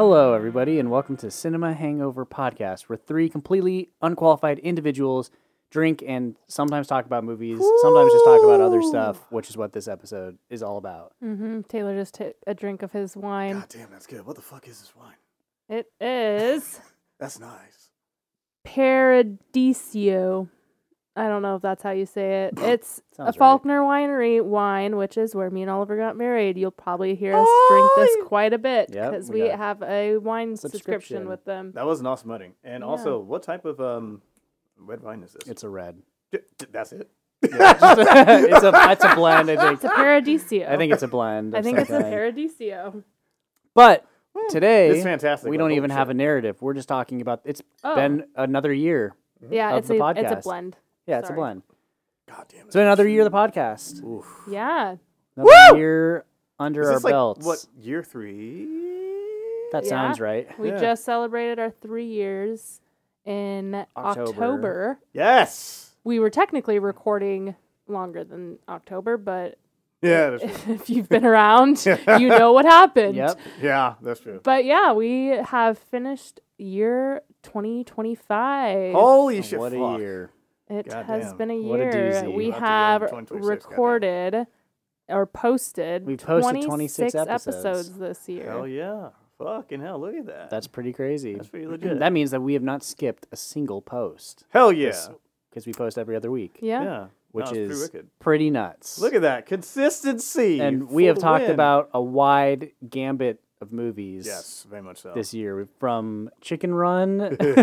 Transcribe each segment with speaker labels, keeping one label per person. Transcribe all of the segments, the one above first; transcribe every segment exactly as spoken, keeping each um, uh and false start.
Speaker 1: Hello, everybody, and welcome to Cinema Hangover Podcast, where three completely unqualified individuals drink and sometimes talk about movies, Ooh. sometimes just talk about other stuff, which is what this episode is all about.
Speaker 2: Mm-hmm. Taylor just took a drink of his wine.
Speaker 3: God damn, that's good. What the fuck is this wine?
Speaker 2: It is...
Speaker 3: That's nice.
Speaker 2: Paradiso. I don't know if that's how you say it. It's a Faulkner right. Winery wine, which is where me and Oliver got married. You'll probably hear us oh, drink this quite a bit because yep, we, we have a wine subscription. subscription with them.
Speaker 3: That was an awesome wedding. And yeah. also, what type of um, red wine is this?
Speaker 1: It's a red.
Speaker 3: D- d- that's it?
Speaker 1: Yeah, a, it's, a, it's a blend, I think.
Speaker 2: It's a Paradiso.
Speaker 1: I think it's a blend.
Speaker 2: I think it's kind. a Paradiso.
Speaker 1: But today,
Speaker 3: it's fantastic.
Speaker 1: we don't even have a narrative. We're just talking about, it's oh. been another year
Speaker 2: yeah,
Speaker 1: of
Speaker 2: it's
Speaker 1: the
Speaker 2: a,
Speaker 1: podcast.
Speaker 2: it's a blend.
Speaker 1: Yeah,
Speaker 2: Sorry.
Speaker 1: it's a blend.
Speaker 3: God damn it.
Speaker 1: It's been another year of the podcast.
Speaker 3: Oof.
Speaker 2: Yeah.
Speaker 1: Another Woo! year under
Speaker 3: Is
Speaker 1: our
Speaker 3: this like,
Speaker 1: belts.
Speaker 3: What, year three?
Speaker 1: That
Speaker 2: yeah.
Speaker 1: sounds right.
Speaker 2: We
Speaker 3: yeah.
Speaker 2: just celebrated our three years in October. October.
Speaker 3: Yes.
Speaker 2: We were technically recording longer than October, but
Speaker 3: yeah, that's true.
Speaker 2: if you've been around, you know what happened.
Speaker 1: Yep.
Speaker 3: Yeah, that's true.
Speaker 2: But yeah, we have finished year twenty twenty-five.
Speaker 3: Holy
Speaker 1: oh,
Speaker 3: shit,
Speaker 1: what
Speaker 3: fuck.
Speaker 1: a year.
Speaker 2: It
Speaker 3: God
Speaker 2: has
Speaker 3: damn.
Speaker 2: been a
Speaker 1: What a
Speaker 2: year.
Speaker 1: doozy.
Speaker 2: We
Speaker 3: We'll
Speaker 2: have,
Speaker 3: have to
Speaker 2: recorded or posted,
Speaker 1: we posted
Speaker 2: twenty-six,
Speaker 1: twenty-six episodes.
Speaker 2: episodes this year.
Speaker 3: Hell yeah. Fucking hell, look at that.
Speaker 1: That's pretty crazy.
Speaker 3: That's pretty legit.
Speaker 1: That means that we have not skipped a single post.
Speaker 3: Hell yeah.
Speaker 1: Because we post every other week.
Speaker 2: Yeah.
Speaker 3: Yeah.
Speaker 1: Which
Speaker 3: no,
Speaker 1: is
Speaker 3: pretty,
Speaker 1: pretty nuts.
Speaker 3: Look at that. Consistency.
Speaker 1: And we have talked
Speaker 3: win.
Speaker 1: about a wide gambit of movies.
Speaker 3: Yes, very much so.
Speaker 1: This year. From Chicken Run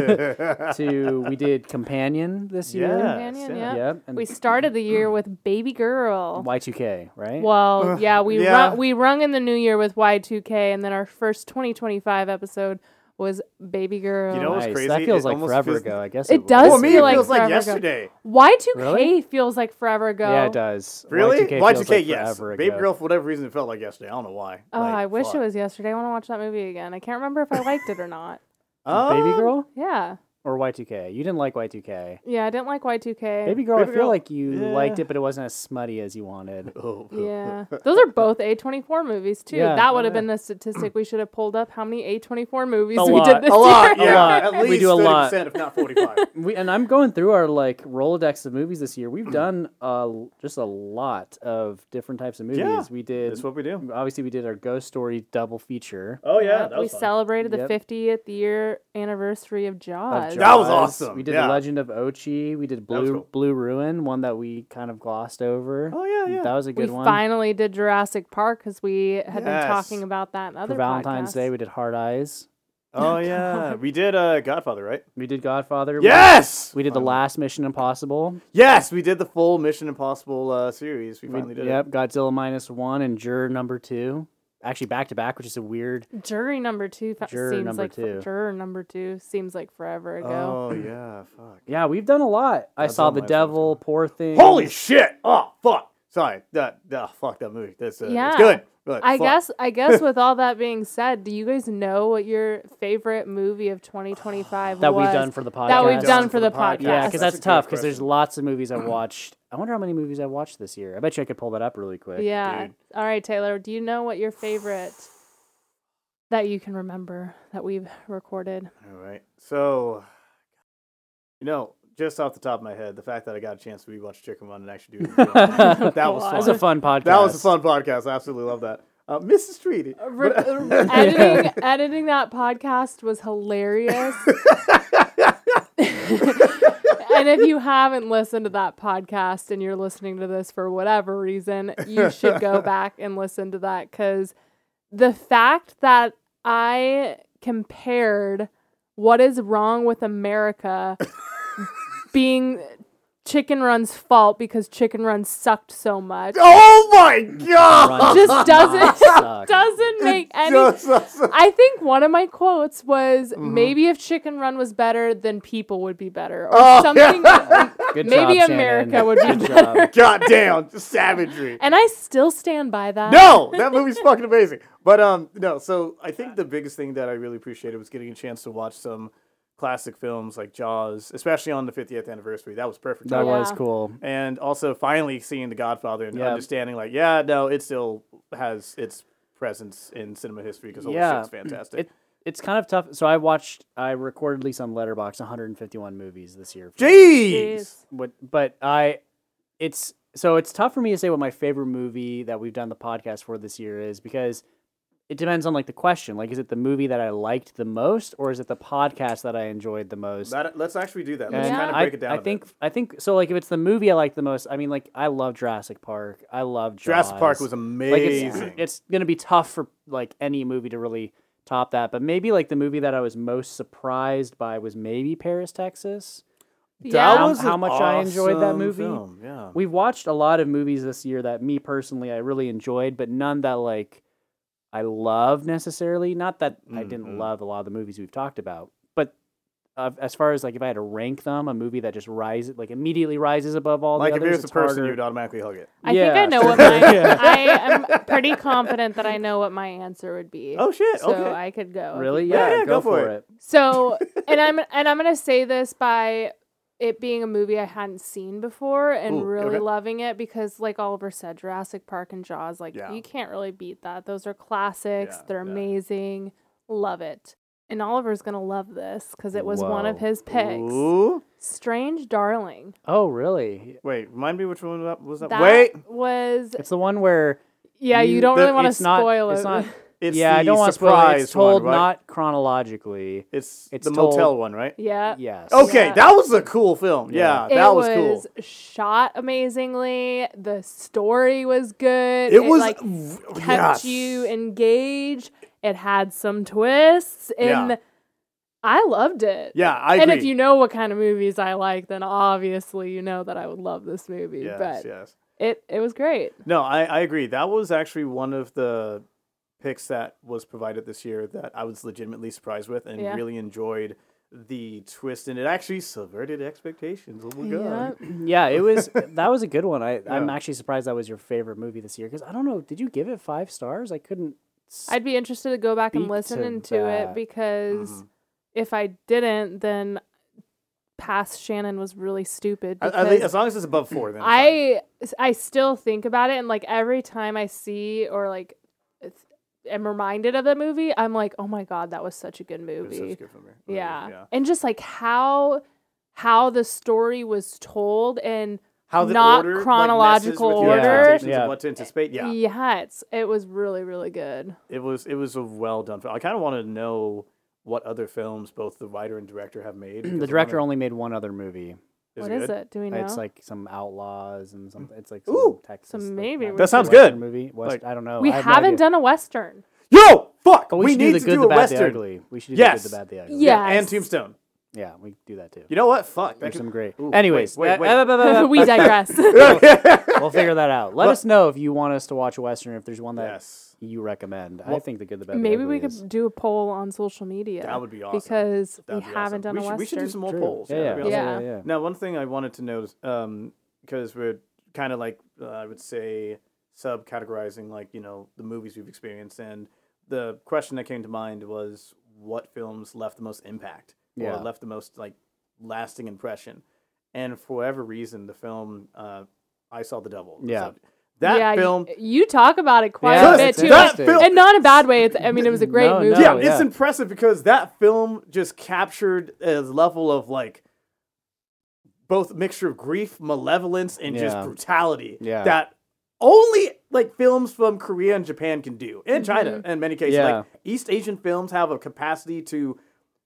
Speaker 1: to we did Companion this year.
Speaker 3: Yes,
Speaker 2: Companion,
Speaker 3: yeah.
Speaker 2: yeah.
Speaker 1: Yep. And
Speaker 2: We started the year with Baby Girl.
Speaker 1: Y two K, right?
Speaker 2: Well, yeah, we
Speaker 3: yeah.
Speaker 2: Rung, we rung in the new year with Y two K, and then our first twenty twenty-five episode was Baby Girl.
Speaker 3: You know what's
Speaker 1: Nice.
Speaker 3: crazy?
Speaker 1: That feels
Speaker 3: It
Speaker 1: like
Speaker 3: almost
Speaker 1: forever
Speaker 3: feels-
Speaker 1: ago, I guess.
Speaker 2: It
Speaker 1: It,
Speaker 2: does
Speaker 3: Well, me,
Speaker 2: feel
Speaker 3: it
Speaker 2: like
Speaker 3: feels like
Speaker 2: forever
Speaker 3: yesterday.
Speaker 2: ago. Y two K
Speaker 1: Really?
Speaker 2: feels like forever ago.
Speaker 1: Yeah, it does.
Speaker 3: Really?
Speaker 1: Y two K,
Speaker 3: Y two
Speaker 1: feels
Speaker 3: K,
Speaker 1: like
Speaker 3: yes.
Speaker 1: forever
Speaker 3: Baby
Speaker 1: ago.
Speaker 3: Girl, for whatever reason, it felt like yesterday. I don't know why.
Speaker 2: Oh,
Speaker 3: Like,
Speaker 2: I wish
Speaker 3: fuck.
Speaker 2: it was yesterday. I want to watch that movie again. I can't remember if I liked it or not.
Speaker 1: Baby
Speaker 3: Um,
Speaker 1: Girl
Speaker 2: Yeah.
Speaker 1: or Y two K? You didn't like Y two K.
Speaker 2: Yeah, I didn't like Y two K.
Speaker 1: Baby Girl,
Speaker 3: Baby
Speaker 1: I feel
Speaker 3: Girl,
Speaker 1: like you
Speaker 3: yeah.
Speaker 1: liked it, but it wasn't as smutty as you wanted.
Speaker 3: Oh.
Speaker 2: Yeah. Those are both A twenty-four movies, too.
Speaker 1: Yeah.
Speaker 2: That would have
Speaker 3: Yeah.
Speaker 2: been the statistic we should have pulled up. How many A twenty-four movies
Speaker 1: A
Speaker 2: we
Speaker 1: lot.
Speaker 2: did this
Speaker 3: A lot,
Speaker 2: year.
Speaker 3: yeah.
Speaker 1: lot.
Speaker 3: At
Speaker 1: We
Speaker 3: least
Speaker 1: do a lot.
Speaker 3: thirty percent, if not forty-five.
Speaker 1: We, and I'm going through our like Rolodex of movies this year. We've done uh, just a lot of different types of movies.
Speaker 3: Yeah,
Speaker 1: we did.
Speaker 3: That's what we do.
Speaker 1: Obviously, we did our Ghost Story double feature.
Speaker 3: Oh, yeah.
Speaker 2: Yep,
Speaker 3: That
Speaker 2: we
Speaker 3: was fun.
Speaker 2: celebrated the
Speaker 1: Yep.
Speaker 2: fiftieth year anniversary of Jaws.
Speaker 1: of
Speaker 3: That was
Speaker 1: Jaws.
Speaker 3: awesome,
Speaker 1: We did
Speaker 3: yeah.
Speaker 1: The Legend of Ochi. We did
Speaker 3: That was
Speaker 1: Blue
Speaker 3: cool.
Speaker 1: Blue Ruin, one that we kind of glossed over.
Speaker 3: Oh, yeah, yeah.
Speaker 1: That was a
Speaker 2: We
Speaker 1: good one.
Speaker 2: finally did Jurassic Park because we had been
Speaker 3: Yes.
Speaker 2: talking about that in other
Speaker 1: For Valentine's
Speaker 2: podcasts.
Speaker 1: Day, we did Hard Eyes.
Speaker 3: Oh, yeah. We did uh, Godfather, right?
Speaker 1: We did Godfather.
Speaker 3: Yes!
Speaker 1: We did the last Mission Impossible.
Speaker 3: Yes, we did the full Mission Impossible uh, series. We
Speaker 1: We,
Speaker 3: finally did
Speaker 1: yep,
Speaker 3: it.
Speaker 1: Godzilla minus one and Juror number two. Actually, back to back, which is a weird.
Speaker 2: Jury number two fa-
Speaker 1: Juror
Speaker 2: seems
Speaker 1: number
Speaker 2: like for-
Speaker 1: two.
Speaker 2: juror number two seems like forever ago.
Speaker 3: Oh, yeah. Fuck.
Speaker 1: Yeah, we've done a lot. I
Speaker 3: Godzilla
Speaker 1: saw The
Speaker 3: minus
Speaker 1: Devil,
Speaker 3: one.
Speaker 1: Poor Things.
Speaker 3: Holy shit! Oh, fuck. Sorry. That, oh, fuck that movie. That's, uh,
Speaker 2: Yeah.
Speaker 3: It's good. But
Speaker 2: I
Speaker 3: fuck.
Speaker 2: guess I guess with all that being said, do you guys know what your favorite movie of twenty twenty-five
Speaker 1: that
Speaker 2: was?
Speaker 1: we've done for the podcast.
Speaker 2: That we've
Speaker 3: Done
Speaker 2: done
Speaker 3: for
Speaker 2: for
Speaker 3: the
Speaker 2: the
Speaker 3: podcast.
Speaker 2: podcast.
Speaker 1: Yeah, because
Speaker 3: That's
Speaker 1: that's,
Speaker 3: a good
Speaker 1: tough. Because there's
Speaker 3: question.
Speaker 1: lots of movies I've watched. I wonder how many movies I watched this year. I bet you I could pull that up really quick.
Speaker 2: Yeah.
Speaker 3: dude.
Speaker 2: All right, Taylor. Do you know what your favorite that you can remember that we've recorded?
Speaker 3: All right. So, you know, just off the top of my head, the fact that I got a chance to rewatch Chicken Run and actually do it, again, that was
Speaker 2: God.
Speaker 1: That
Speaker 3: fun.
Speaker 1: was a fun podcast.
Speaker 3: That was a fun podcast. I absolutely love that. Uh, Missus Treaty.
Speaker 2: Re-
Speaker 3: But-
Speaker 2: editing editing that podcast was hilarious. And if you haven't listened to that podcast and you're listening to this for whatever reason, you should go back and listen to that, because the fact that I compared What Is Wrong with America being Chicken Run's fault because Chicken Run sucked so much
Speaker 3: Oh my god!
Speaker 1: Run
Speaker 2: just
Speaker 1: does
Speaker 2: doesn't
Speaker 1: not suck.
Speaker 2: doesn't make any
Speaker 3: Just- just-
Speaker 2: I think one of my quotes was,
Speaker 3: Mm-hmm.
Speaker 2: maybe if Chicken Run was better, then people would be better. Or
Speaker 3: Oh,
Speaker 2: something.
Speaker 1: Good
Speaker 2: Maybe
Speaker 1: job,
Speaker 2: America
Speaker 1: Shannon.
Speaker 2: would be
Speaker 1: Good
Speaker 2: better.
Speaker 1: job.
Speaker 3: God damn, just savagery.
Speaker 2: And I still stand by that.
Speaker 3: No, that movie's fucking amazing. But um, no. So I think the biggest thing that I really appreciated was getting a chance to watch some classic films like Jaws, especially on the fiftieth anniversary. That was perfect.
Speaker 1: That
Speaker 3: timing.
Speaker 1: was
Speaker 2: Yeah.
Speaker 1: cool.
Speaker 3: And also finally seeing The Godfather and
Speaker 1: Yeah.
Speaker 3: understanding, like, yeah, no, it still has its presence in cinema history because holy
Speaker 1: Yeah.
Speaker 3: shit's fantastic.
Speaker 1: It- it's kind of tough. So I watched, I recorded at least on Letterboxd one hundred fifty-one movies this year.
Speaker 3: Jeez.
Speaker 1: But, but I, it's, so it's tough for me to say what my favorite movie that we've done the podcast for this year is because it depends on like the question. Like, is it the movie that I liked the most, or is it the podcast that I enjoyed the most?
Speaker 3: That, let's actually do that. Let's
Speaker 1: And
Speaker 3: kind of
Speaker 1: I,
Speaker 3: break it down.
Speaker 1: I
Speaker 3: a
Speaker 1: think
Speaker 3: bit.
Speaker 1: I think so. Like, if it's the movie I like the most, I mean, like I love Jurassic Park. I love Jaws.
Speaker 3: Jurassic Park was
Speaker 1: Like,
Speaker 3: amazing.
Speaker 1: it's it's gonna be tough for like any movie to really top that. But maybe like the movie that I was most surprised by was maybe Paris, Texas.
Speaker 2: Yeah.
Speaker 1: How-
Speaker 3: was
Speaker 1: how
Speaker 3: an
Speaker 1: much I enjoyed that
Speaker 3: awesome
Speaker 1: movie.
Speaker 3: film, Yeah.
Speaker 1: We've watched a lot of movies this year that me personally I really enjoyed, but none that like I love necessarily. Not that I didn't
Speaker 3: Mhm.
Speaker 1: love a lot of the movies we've talked about, but uh, as far as like if I had to rank them, a movie that just rises like immediately rises above all
Speaker 3: Like
Speaker 1: the
Speaker 3: if
Speaker 1: others,
Speaker 3: there's a
Speaker 1: it's
Speaker 3: person,
Speaker 1: harder.
Speaker 3: you'd automatically hug it.
Speaker 2: I think
Speaker 1: Yeah.
Speaker 2: I know what my. I am pretty confident that I know what my answer would be.
Speaker 3: Oh shit!
Speaker 2: so
Speaker 3: Okay.
Speaker 2: I could go. if
Speaker 1: Really?
Speaker 2: you-
Speaker 1: Yeah,
Speaker 3: Yeah, yeah,
Speaker 1: go,
Speaker 3: go
Speaker 1: for
Speaker 3: for
Speaker 1: it.
Speaker 2: So, and I'm and I'm gonna say this by it being a movie I hadn't seen before and
Speaker 3: Ooh,
Speaker 2: really
Speaker 3: okay.
Speaker 2: loving it because, like Oliver said, Jurassic Park and Jaws, like
Speaker 3: Yeah.
Speaker 2: you can't really beat that. Those are classics.
Speaker 3: Yeah,
Speaker 2: They're
Speaker 3: yeah.
Speaker 2: amazing. Love it. And Oliver's gonna love this because it was one of
Speaker 1: Whoa.
Speaker 2: his picks.
Speaker 3: Ooh.
Speaker 2: Strange Darling.
Speaker 1: Oh, really?
Speaker 3: Wait, remind me which one that was that?
Speaker 2: That
Speaker 3: Wait,
Speaker 2: was
Speaker 1: It's the one where
Speaker 2: yeah. You,
Speaker 1: you-
Speaker 2: don't
Speaker 3: the-
Speaker 2: really want to
Speaker 1: it's not-
Speaker 2: spoil
Speaker 1: it's
Speaker 2: it.
Speaker 1: not-
Speaker 3: it's
Speaker 1: yeah,
Speaker 3: the
Speaker 1: I don't want to spoil it.
Speaker 3: surprise
Speaker 1: It's told
Speaker 3: one, right?
Speaker 1: not chronologically.
Speaker 3: It's,
Speaker 1: it's
Speaker 3: the
Speaker 1: told-
Speaker 3: motel one, right?
Speaker 2: yeah.
Speaker 1: Yes.
Speaker 3: Okay,
Speaker 2: Yeah.
Speaker 3: that was a cool film. Yeah,
Speaker 1: Yeah.
Speaker 3: that
Speaker 2: it
Speaker 3: was,
Speaker 2: was
Speaker 3: cool.
Speaker 2: shot amazingly. The story was good.
Speaker 3: It was
Speaker 2: like
Speaker 3: v-
Speaker 2: kept
Speaker 3: yes.
Speaker 2: you engaged. It had some twists, and
Speaker 3: Yeah.
Speaker 2: I loved it.
Speaker 3: Yeah, I
Speaker 2: and
Speaker 3: agree.
Speaker 2: if you know what kind of movies I like, then obviously you know that I would love this movie.
Speaker 3: yes,
Speaker 2: but
Speaker 3: yes.
Speaker 2: it it was great.
Speaker 3: No, I, I agree. That was actually one of the picks that was provided this year that I was legitimately surprised with and
Speaker 2: Yeah.
Speaker 3: really enjoyed the twist, and it actually subverted expectations. Oh my god!
Speaker 2: Yeah.
Speaker 1: Yeah, it was. That was a good one. I, I'm
Speaker 3: Yeah.
Speaker 1: actually surprised that was your favorite movie this year because I don't know. Did you give it five stars? I couldn't. s-
Speaker 2: I'd be interested to go back and
Speaker 1: Speak
Speaker 2: listen
Speaker 1: to
Speaker 2: into
Speaker 1: that.
Speaker 2: it because
Speaker 3: Mhm.
Speaker 2: if I didn't, then past Shannon was really stupid.
Speaker 3: I, I
Speaker 2: because
Speaker 3: think as long as it's above four, then it's fine.
Speaker 2: I I still think about it, and like every time I see or like it's- am reminded of the movie, I'm like, oh my god, that was such a good
Speaker 3: It was such a
Speaker 2: movie.
Speaker 3: good film, movie.
Speaker 2: Yeah.
Speaker 3: yeah.
Speaker 2: and just like how how the story was told and
Speaker 3: How the
Speaker 2: Not
Speaker 3: order, like,
Speaker 2: chronological
Speaker 3: messes with your
Speaker 1: order.
Speaker 3: expectations
Speaker 1: Yeah.
Speaker 3: of what to anticipate. Yeah,
Speaker 2: yeah, it's it was really really good.
Speaker 3: it was it was a well done film. I kind of want to know what other films both the writer and director have made. because I
Speaker 1: the director
Speaker 3: wanna-
Speaker 1: only made one other movie.
Speaker 3: is
Speaker 2: What
Speaker 3: it
Speaker 2: is
Speaker 3: good?
Speaker 2: it? Do we know?
Speaker 1: It's like some outlaws and some. It's like
Speaker 3: Ooh.
Speaker 1: some Texas.
Speaker 2: So
Speaker 1: like,
Speaker 2: maybe
Speaker 1: not
Speaker 2: we
Speaker 3: That sounds
Speaker 1: Western
Speaker 3: good.
Speaker 1: Movie. West,
Speaker 3: Like-
Speaker 1: I don't know.
Speaker 2: we
Speaker 1: I have no
Speaker 2: haven't
Speaker 1: idea.
Speaker 2: done a western.
Speaker 3: Yo, fuck!
Speaker 1: But we,
Speaker 3: we
Speaker 1: should
Speaker 3: need
Speaker 1: do the
Speaker 3: to
Speaker 1: good,
Speaker 3: do
Speaker 1: the
Speaker 3: a
Speaker 1: bad,
Speaker 3: western.
Speaker 1: the ugly. We should do
Speaker 3: Yes.
Speaker 1: the good, the bad, the ugly.
Speaker 2: Yeah.
Speaker 3: and
Speaker 2: Yes.
Speaker 3: Tombstone.
Speaker 1: Yeah, we do that too.
Speaker 3: You know what? Fuck. That
Speaker 1: There's
Speaker 3: could-
Speaker 1: some great.
Speaker 3: Ooh,
Speaker 1: Anyways,
Speaker 3: wait, wait, wait.
Speaker 1: uh, uh, uh, uh,
Speaker 2: we digress.
Speaker 1: we'll figure that out. Let
Speaker 3: Well-
Speaker 1: us know if you want us to watch a western. If there's one that
Speaker 3: yes,
Speaker 1: you recommend, I
Speaker 3: Well,
Speaker 1: think the good, the bad, the
Speaker 2: Maybe
Speaker 1: ugly
Speaker 2: we
Speaker 1: is-
Speaker 2: could do a poll on social media.
Speaker 3: that would be awesome.
Speaker 2: because
Speaker 3: That'd
Speaker 2: we
Speaker 3: be
Speaker 2: haven't
Speaker 3: awesome.
Speaker 2: done
Speaker 3: we
Speaker 2: a
Speaker 3: should,
Speaker 2: western.
Speaker 3: We should do some more
Speaker 1: True.
Speaker 3: polls.
Speaker 1: Yeah,
Speaker 3: Yeah,
Speaker 1: yeah,
Speaker 3: that'd be
Speaker 1: yeah,
Speaker 3: awesome.
Speaker 1: yeah, yeah.
Speaker 3: Now, one thing I wanted to note, um, because we're kind of like uh, I would say subcategorizing like you know the movies we've experienced, and the question that came to mind was what films left the most impact
Speaker 1: Yeah.
Speaker 3: or left the most like lasting impression, and for whatever reason, the film uh, I Saw the Devil. was
Speaker 1: Yeah.
Speaker 3: up- that
Speaker 2: yeah,
Speaker 3: film.
Speaker 2: y- You, talk about it quite
Speaker 1: Yeah,
Speaker 2: a bit
Speaker 1: it's
Speaker 2: too,
Speaker 3: that
Speaker 1: interesting.
Speaker 3: film-
Speaker 2: and not in a bad way. It's, I mean, it was a great
Speaker 1: No,
Speaker 2: movie.
Speaker 1: no.
Speaker 3: yeah,
Speaker 1: Oh,
Speaker 3: it's
Speaker 1: yeah.
Speaker 3: impressive because that film just captured a level of like both mixture of grief, malevolence, and just
Speaker 1: Yeah.
Speaker 3: brutality
Speaker 1: Yeah.
Speaker 3: that only like films from Korea and Japan can do, and China in many cases.
Speaker 1: Yeah.
Speaker 3: Like East Asian films have a capacity to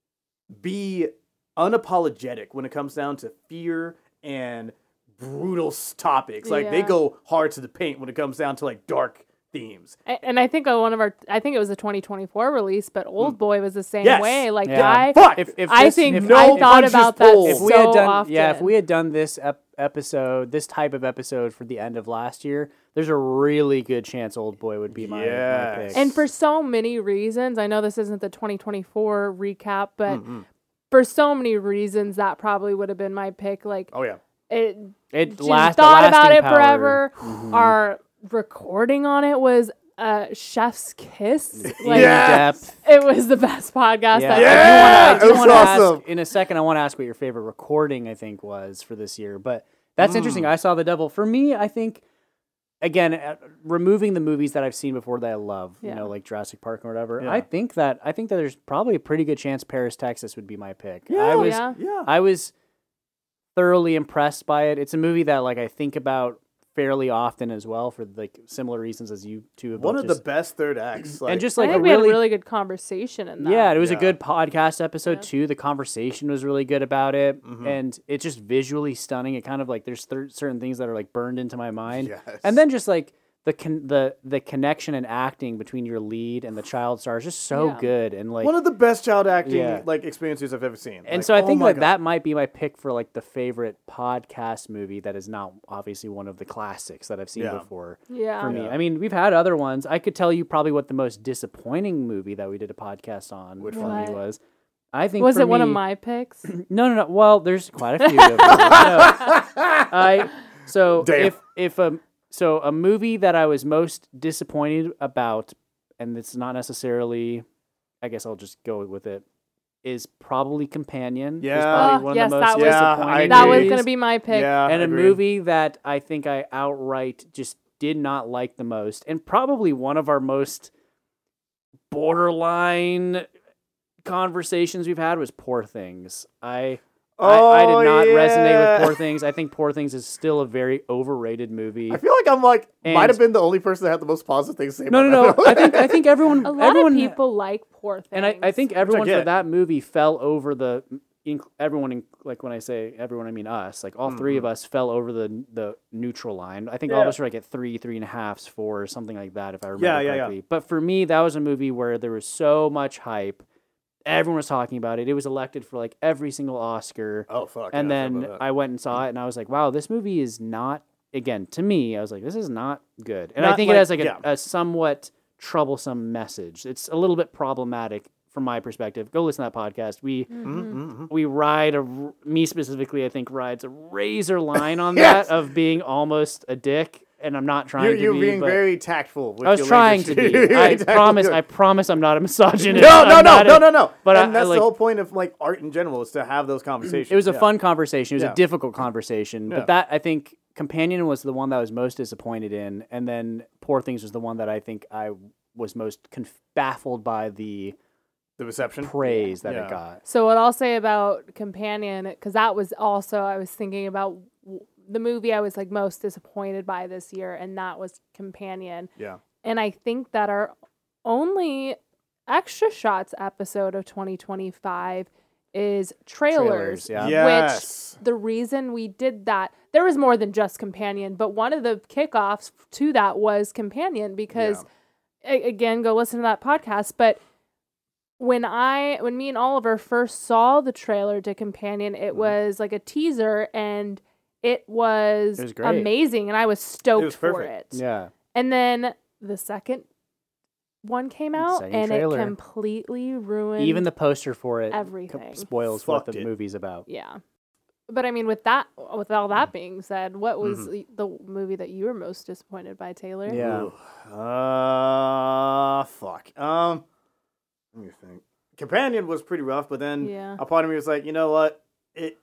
Speaker 3: be unapologetic when it comes down to fear and brutal s- topics. Like they
Speaker 2: Yeah.
Speaker 3: go hard to the paint when it comes down to like dark themes.
Speaker 2: A- And I think uh, one of our, I think it was a twenty twenty-four release, but Old Boy was the same
Speaker 3: Yes.
Speaker 2: way. Like
Speaker 1: Yeah.
Speaker 2: I,
Speaker 3: Fuck.
Speaker 1: If, if
Speaker 2: I
Speaker 1: this-
Speaker 2: think
Speaker 1: if,
Speaker 3: no
Speaker 2: I thought
Speaker 3: punches
Speaker 2: about that
Speaker 3: pulled.
Speaker 1: if
Speaker 2: so
Speaker 1: we had done,
Speaker 2: often.
Speaker 1: yeah, if we had done this ep- episode, this type of episode for the end of last year, there's a really good chance Old Boy would be my, my
Speaker 3: Yes.
Speaker 1: pick.
Speaker 2: And for so many reasons, I know this isn't the twenty twenty-four recap, but
Speaker 3: Mhm.
Speaker 2: for so many reasons, that probably would have been my pick. Like
Speaker 3: Oh yeah.
Speaker 2: it,
Speaker 1: it
Speaker 2: just
Speaker 1: last,
Speaker 2: thought
Speaker 1: the
Speaker 2: about
Speaker 1: lasting
Speaker 2: it
Speaker 1: power.
Speaker 2: forever.
Speaker 1: Mhm.
Speaker 2: Our recording on it was a chef's kiss. Like
Speaker 3: Yes.
Speaker 1: depth.
Speaker 2: it was the best podcast.
Speaker 1: Yeah,
Speaker 2: I've
Speaker 3: Yeah,
Speaker 2: ever
Speaker 1: I
Speaker 3: it
Speaker 1: do
Speaker 3: was
Speaker 1: wanna ask-
Speaker 3: awesome.
Speaker 1: in a second, I want to ask what your favorite recording I think was for this year, but that's
Speaker 3: Mm.
Speaker 1: interesting. I Saw the Devil. For me, I think again, uh, removing the movies that I've seen before that I love,
Speaker 2: Yeah.
Speaker 1: you know, like Jurassic Park or whatever.
Speaker 3: Yeah.
Speaker 1: I think that I think that there's probably a pretty good chance Paris, Texas would be my pick.
Speaker 3: Yeah.
Speaker 1: I
Speaker 2: Oh,
Speaker 1: was
Speaker 2: yeah.
Speaker 3: Yeah.
Speaker 1: I was thoroughly impressed by it. It's a movie that like I think about fairly often as well for like similar reasons as you two have
Speaker 3: One
Speaker 1: both
Speaker 3: of
Speaker 1: just-
Speaker 3: the best third acts. Like,
Speaker 1: and just
Speaker 2: I
Speaker 1: like
Speaker 2: think
Speaker 1: a
Speaker 2: we
Speaker 1: really,
Speaker 2: had a really good conversation in that.
Speaker 1: yeah, it was a
Speaker 3: Yeah.
Speaker 1: good podcast episode
Speaker 2: Yeah.
Speaker 1: too. The conversation was really good about it,
Speaker 3: Mhm.
Speaker 1: and it's just visually stunning. It kind of like there's th- certain things that are like burned into my mind,
Speaker 3: Yes.
Speaker 1: and then just like the con- the the connection and acting between your lead and the child star is just so
Speaker 2: Yeah.
Speaker 1: good, and like
Speaker 3: one of the best child acting
Speaker 1: Yeah.
Speaker 3: like experiences I've ever seen.
Speaker 1: and
Speaker 3: Like,
Speaker 1: so I
Speaker 3: oh
Speaker 1: think
Speaker 3: my
Speaker 1: that
Speaker 3: God.
Speaker 1: that might be my pick for like the favorite podcast movie that is not obviously one of the classics that I've seen
Speaker 3: Yeah.
Speaker 1: before.
Speaker 2: Yeah.
Speaker 1: For me,
Speaker 3: Yeah.
Speaker 1: I mean, we've had other ones. I could tell you probably what the most disappointing movie that we did a podcast on
Speaker 3: Which
Speaker 1: for
Speaker 2: one?
Speaker 1: me was. I think
Speaker 2: Was
Speaker 1: for
Speaker 2: it one of
Speaker 1: me-
Speaker 2: my picks?
Speaker 1: No, no, no. Well, there's quite a few. of them. No. I so
Speaker 3: Damn.
Speaker 1: if if a so a movie that I was most disappointed about, and it's not necessarily, I guess I'll just go with it, is probably Companion. Is
Speaker 3: Yeah.
Speaker 1: probably
Speaker 2: Oh,
Speaker 1: one
Speaker 2: yes,
Speaker 1: of the
Speaker 2: that
Speaker 1: most
Speaker 2: was-
Speaker 3: Yeah, I
Speaker 1: disappointing.
Speaker 2: That was
Speaker 1: movies.
Speaker 2: going to be my pick.
Speaker 3: Yeah,
Speaker 1: and a
Speaker 3: agreed.
Speaker 1: movie that I think I outright just did not like the most, and probably one of our most borderline conversations we've had was Poor Things. I I, I
Speaker 3: Oh,
Speaker 1: did not resonate
Speaker 3: yeah.
Speaker 1: with Poor Things. I think Poor Things is still a very overrated movie.
Speaker 3: I feel like I'm like
Speaker 1: And-
Speaker 3: might have been the only person that had the most positive things to say.
Speaker 1: No,
Speaker 3: about
Speaker 1: no, no.
Speaker 3: that film.
Speaker 1: I think I think everyone
Speaker 2: A lot
Speaker 1: everyone
Speaker 2: of people like Poor Things.
Speaker 1: and I, I think everyone for
Speaker 3: get.
Speaker 1: that movie fell over the inc- everyone in, like when I say everyone I mean us, like all three of us fell over the the neutral line. I think all of
Speaker 3: Yeah.
Speaker 1: us were like at three, three and a halfs, four, something like that if I remember
Speaker 3: Yeah, yeah, yeah.
Speaker 1: correctly. But for me, that was a movie where there was so much hype. Everyone was talking about it. It was elected for like every single Oscar.
Speaker 3: Oh fuck.
Speaker 1: And
Speaker 3: yeah, I forgot
Speaker 1: then
Speaker 3: about that.
Speaker 1: I went and saw it, and I was like, "Wow, this movie is not." Again, to me, I was like, "This is not good." And I
Speaker 3: Not
Speaker 1: think
Speaker 3: like-
Speaker 1: it has like a,
Speaker 3: yeah.
Speaker 1: a somewhat troublesome message. It's a little bit problematic from my perspective. Go listen to that podcast. We
Speaker 3: Mhm, mhm.
Speaker 1: we ride a r- me specifically. I think rides a razor line on
Speaker 3: Yes.
Speaker 1: that of being almost a dick, and I'm not trying
Speaker 3: You're,
Speaker 1: to
Speaker 3: you're
Speaker 1: be.
Speaker 3: being
Speaker 1: but
Speaker 3: very tactful. With
Speaker 1: I was
Speaker 3: your
Speaker 1: trying
Speaker 3: language.
Speaker 1: to be.
Speaker 3: You're
Speaker 1: I
Speaker 3: tactful.
Speaker 1: promise. I promise. I'm not a misogynist.
Speaker 3: No, no,
Speaker 1: I'm
Speaker 3: no,
Speaker 1: not
Speaker 3: no,
Speaker 1: a-
Speaker 3: no, no.
Speaker 1: But I-
Speaker 3: and that's
Speaker 1: I, like-
Speaker 3: the whole point of like art in general is to have those conversations.
Speaker 1: It was a
Speaker 3: Yeah.
Speaker 1: fun conversation. It was
Speaker 3: Yeah.
Speaker 1: a difficult conversation,
Speaker 3: Yeah.
Speaker 1: but that I think Companion was the one that I was most disappointed in, and then Poor Things was the one that I think I was most conf- baffled by the
Speaker 3: the reception.
Speaker 1: praise that
Speaker 3: Yeah.
Speaker 1: it got.
Speaker 2: So what I'll say about Companion, because that was also I was thinking about w- the movie I was like most disappointed by this year, and that was Companion.
Speaker 3: Yeah.
Speaker 2: And I think that our only extra shots episode of twenty twenty-five is trailers.
Speaker 1: Trailers, yeah.
Speaker 3: Yes.
Speaker 2: Which the reason we did that, there was more than just Companion, but one of the kickoffs to that was Companion because, a- again, go listen to that podcast. But when I, when me and Oliver first saw the trailer to Companion, it
Speaker 3: Mhm.
Speaker 2: was like a teaser and it was,
Speaker 1: It was great.
Speaker 2: amazing, and I was stoked
Speaker 3: was
Speaker 2: for
Speaker 3: perfect.
Speaker 2: it.
Speaker 1: Yeah,
Speaker 2: And then the second one came out,
Speaker 1: Second
Speaker 2: and
Speaker 1: trailer.
Speaker 2: it completely ruined
Speaker 1: even the poster for it co-
Speaker 2: everything.
Speaker 1: spoils what
Speaker 3: Fucked
Speaker 1: the
Speaker 3: it.
Speaker 1: movie's about.
Speaker 2: Yeah. But I mean, with that, with all that
Speaker 1: Mm.
Speaker 2: being said, what was
Speaker 1: Mm-hmm.
Speaker 2: the, the movie that you were most disappointed by, Taylor?
Speaker 1: Yeah.
Speaker 3: Ooh. Uh, fuck. Um, let me think. Companion was pretty rough, but then
Speaker 2: Yeah.
Speaker 3: a part of me was like, you know what? It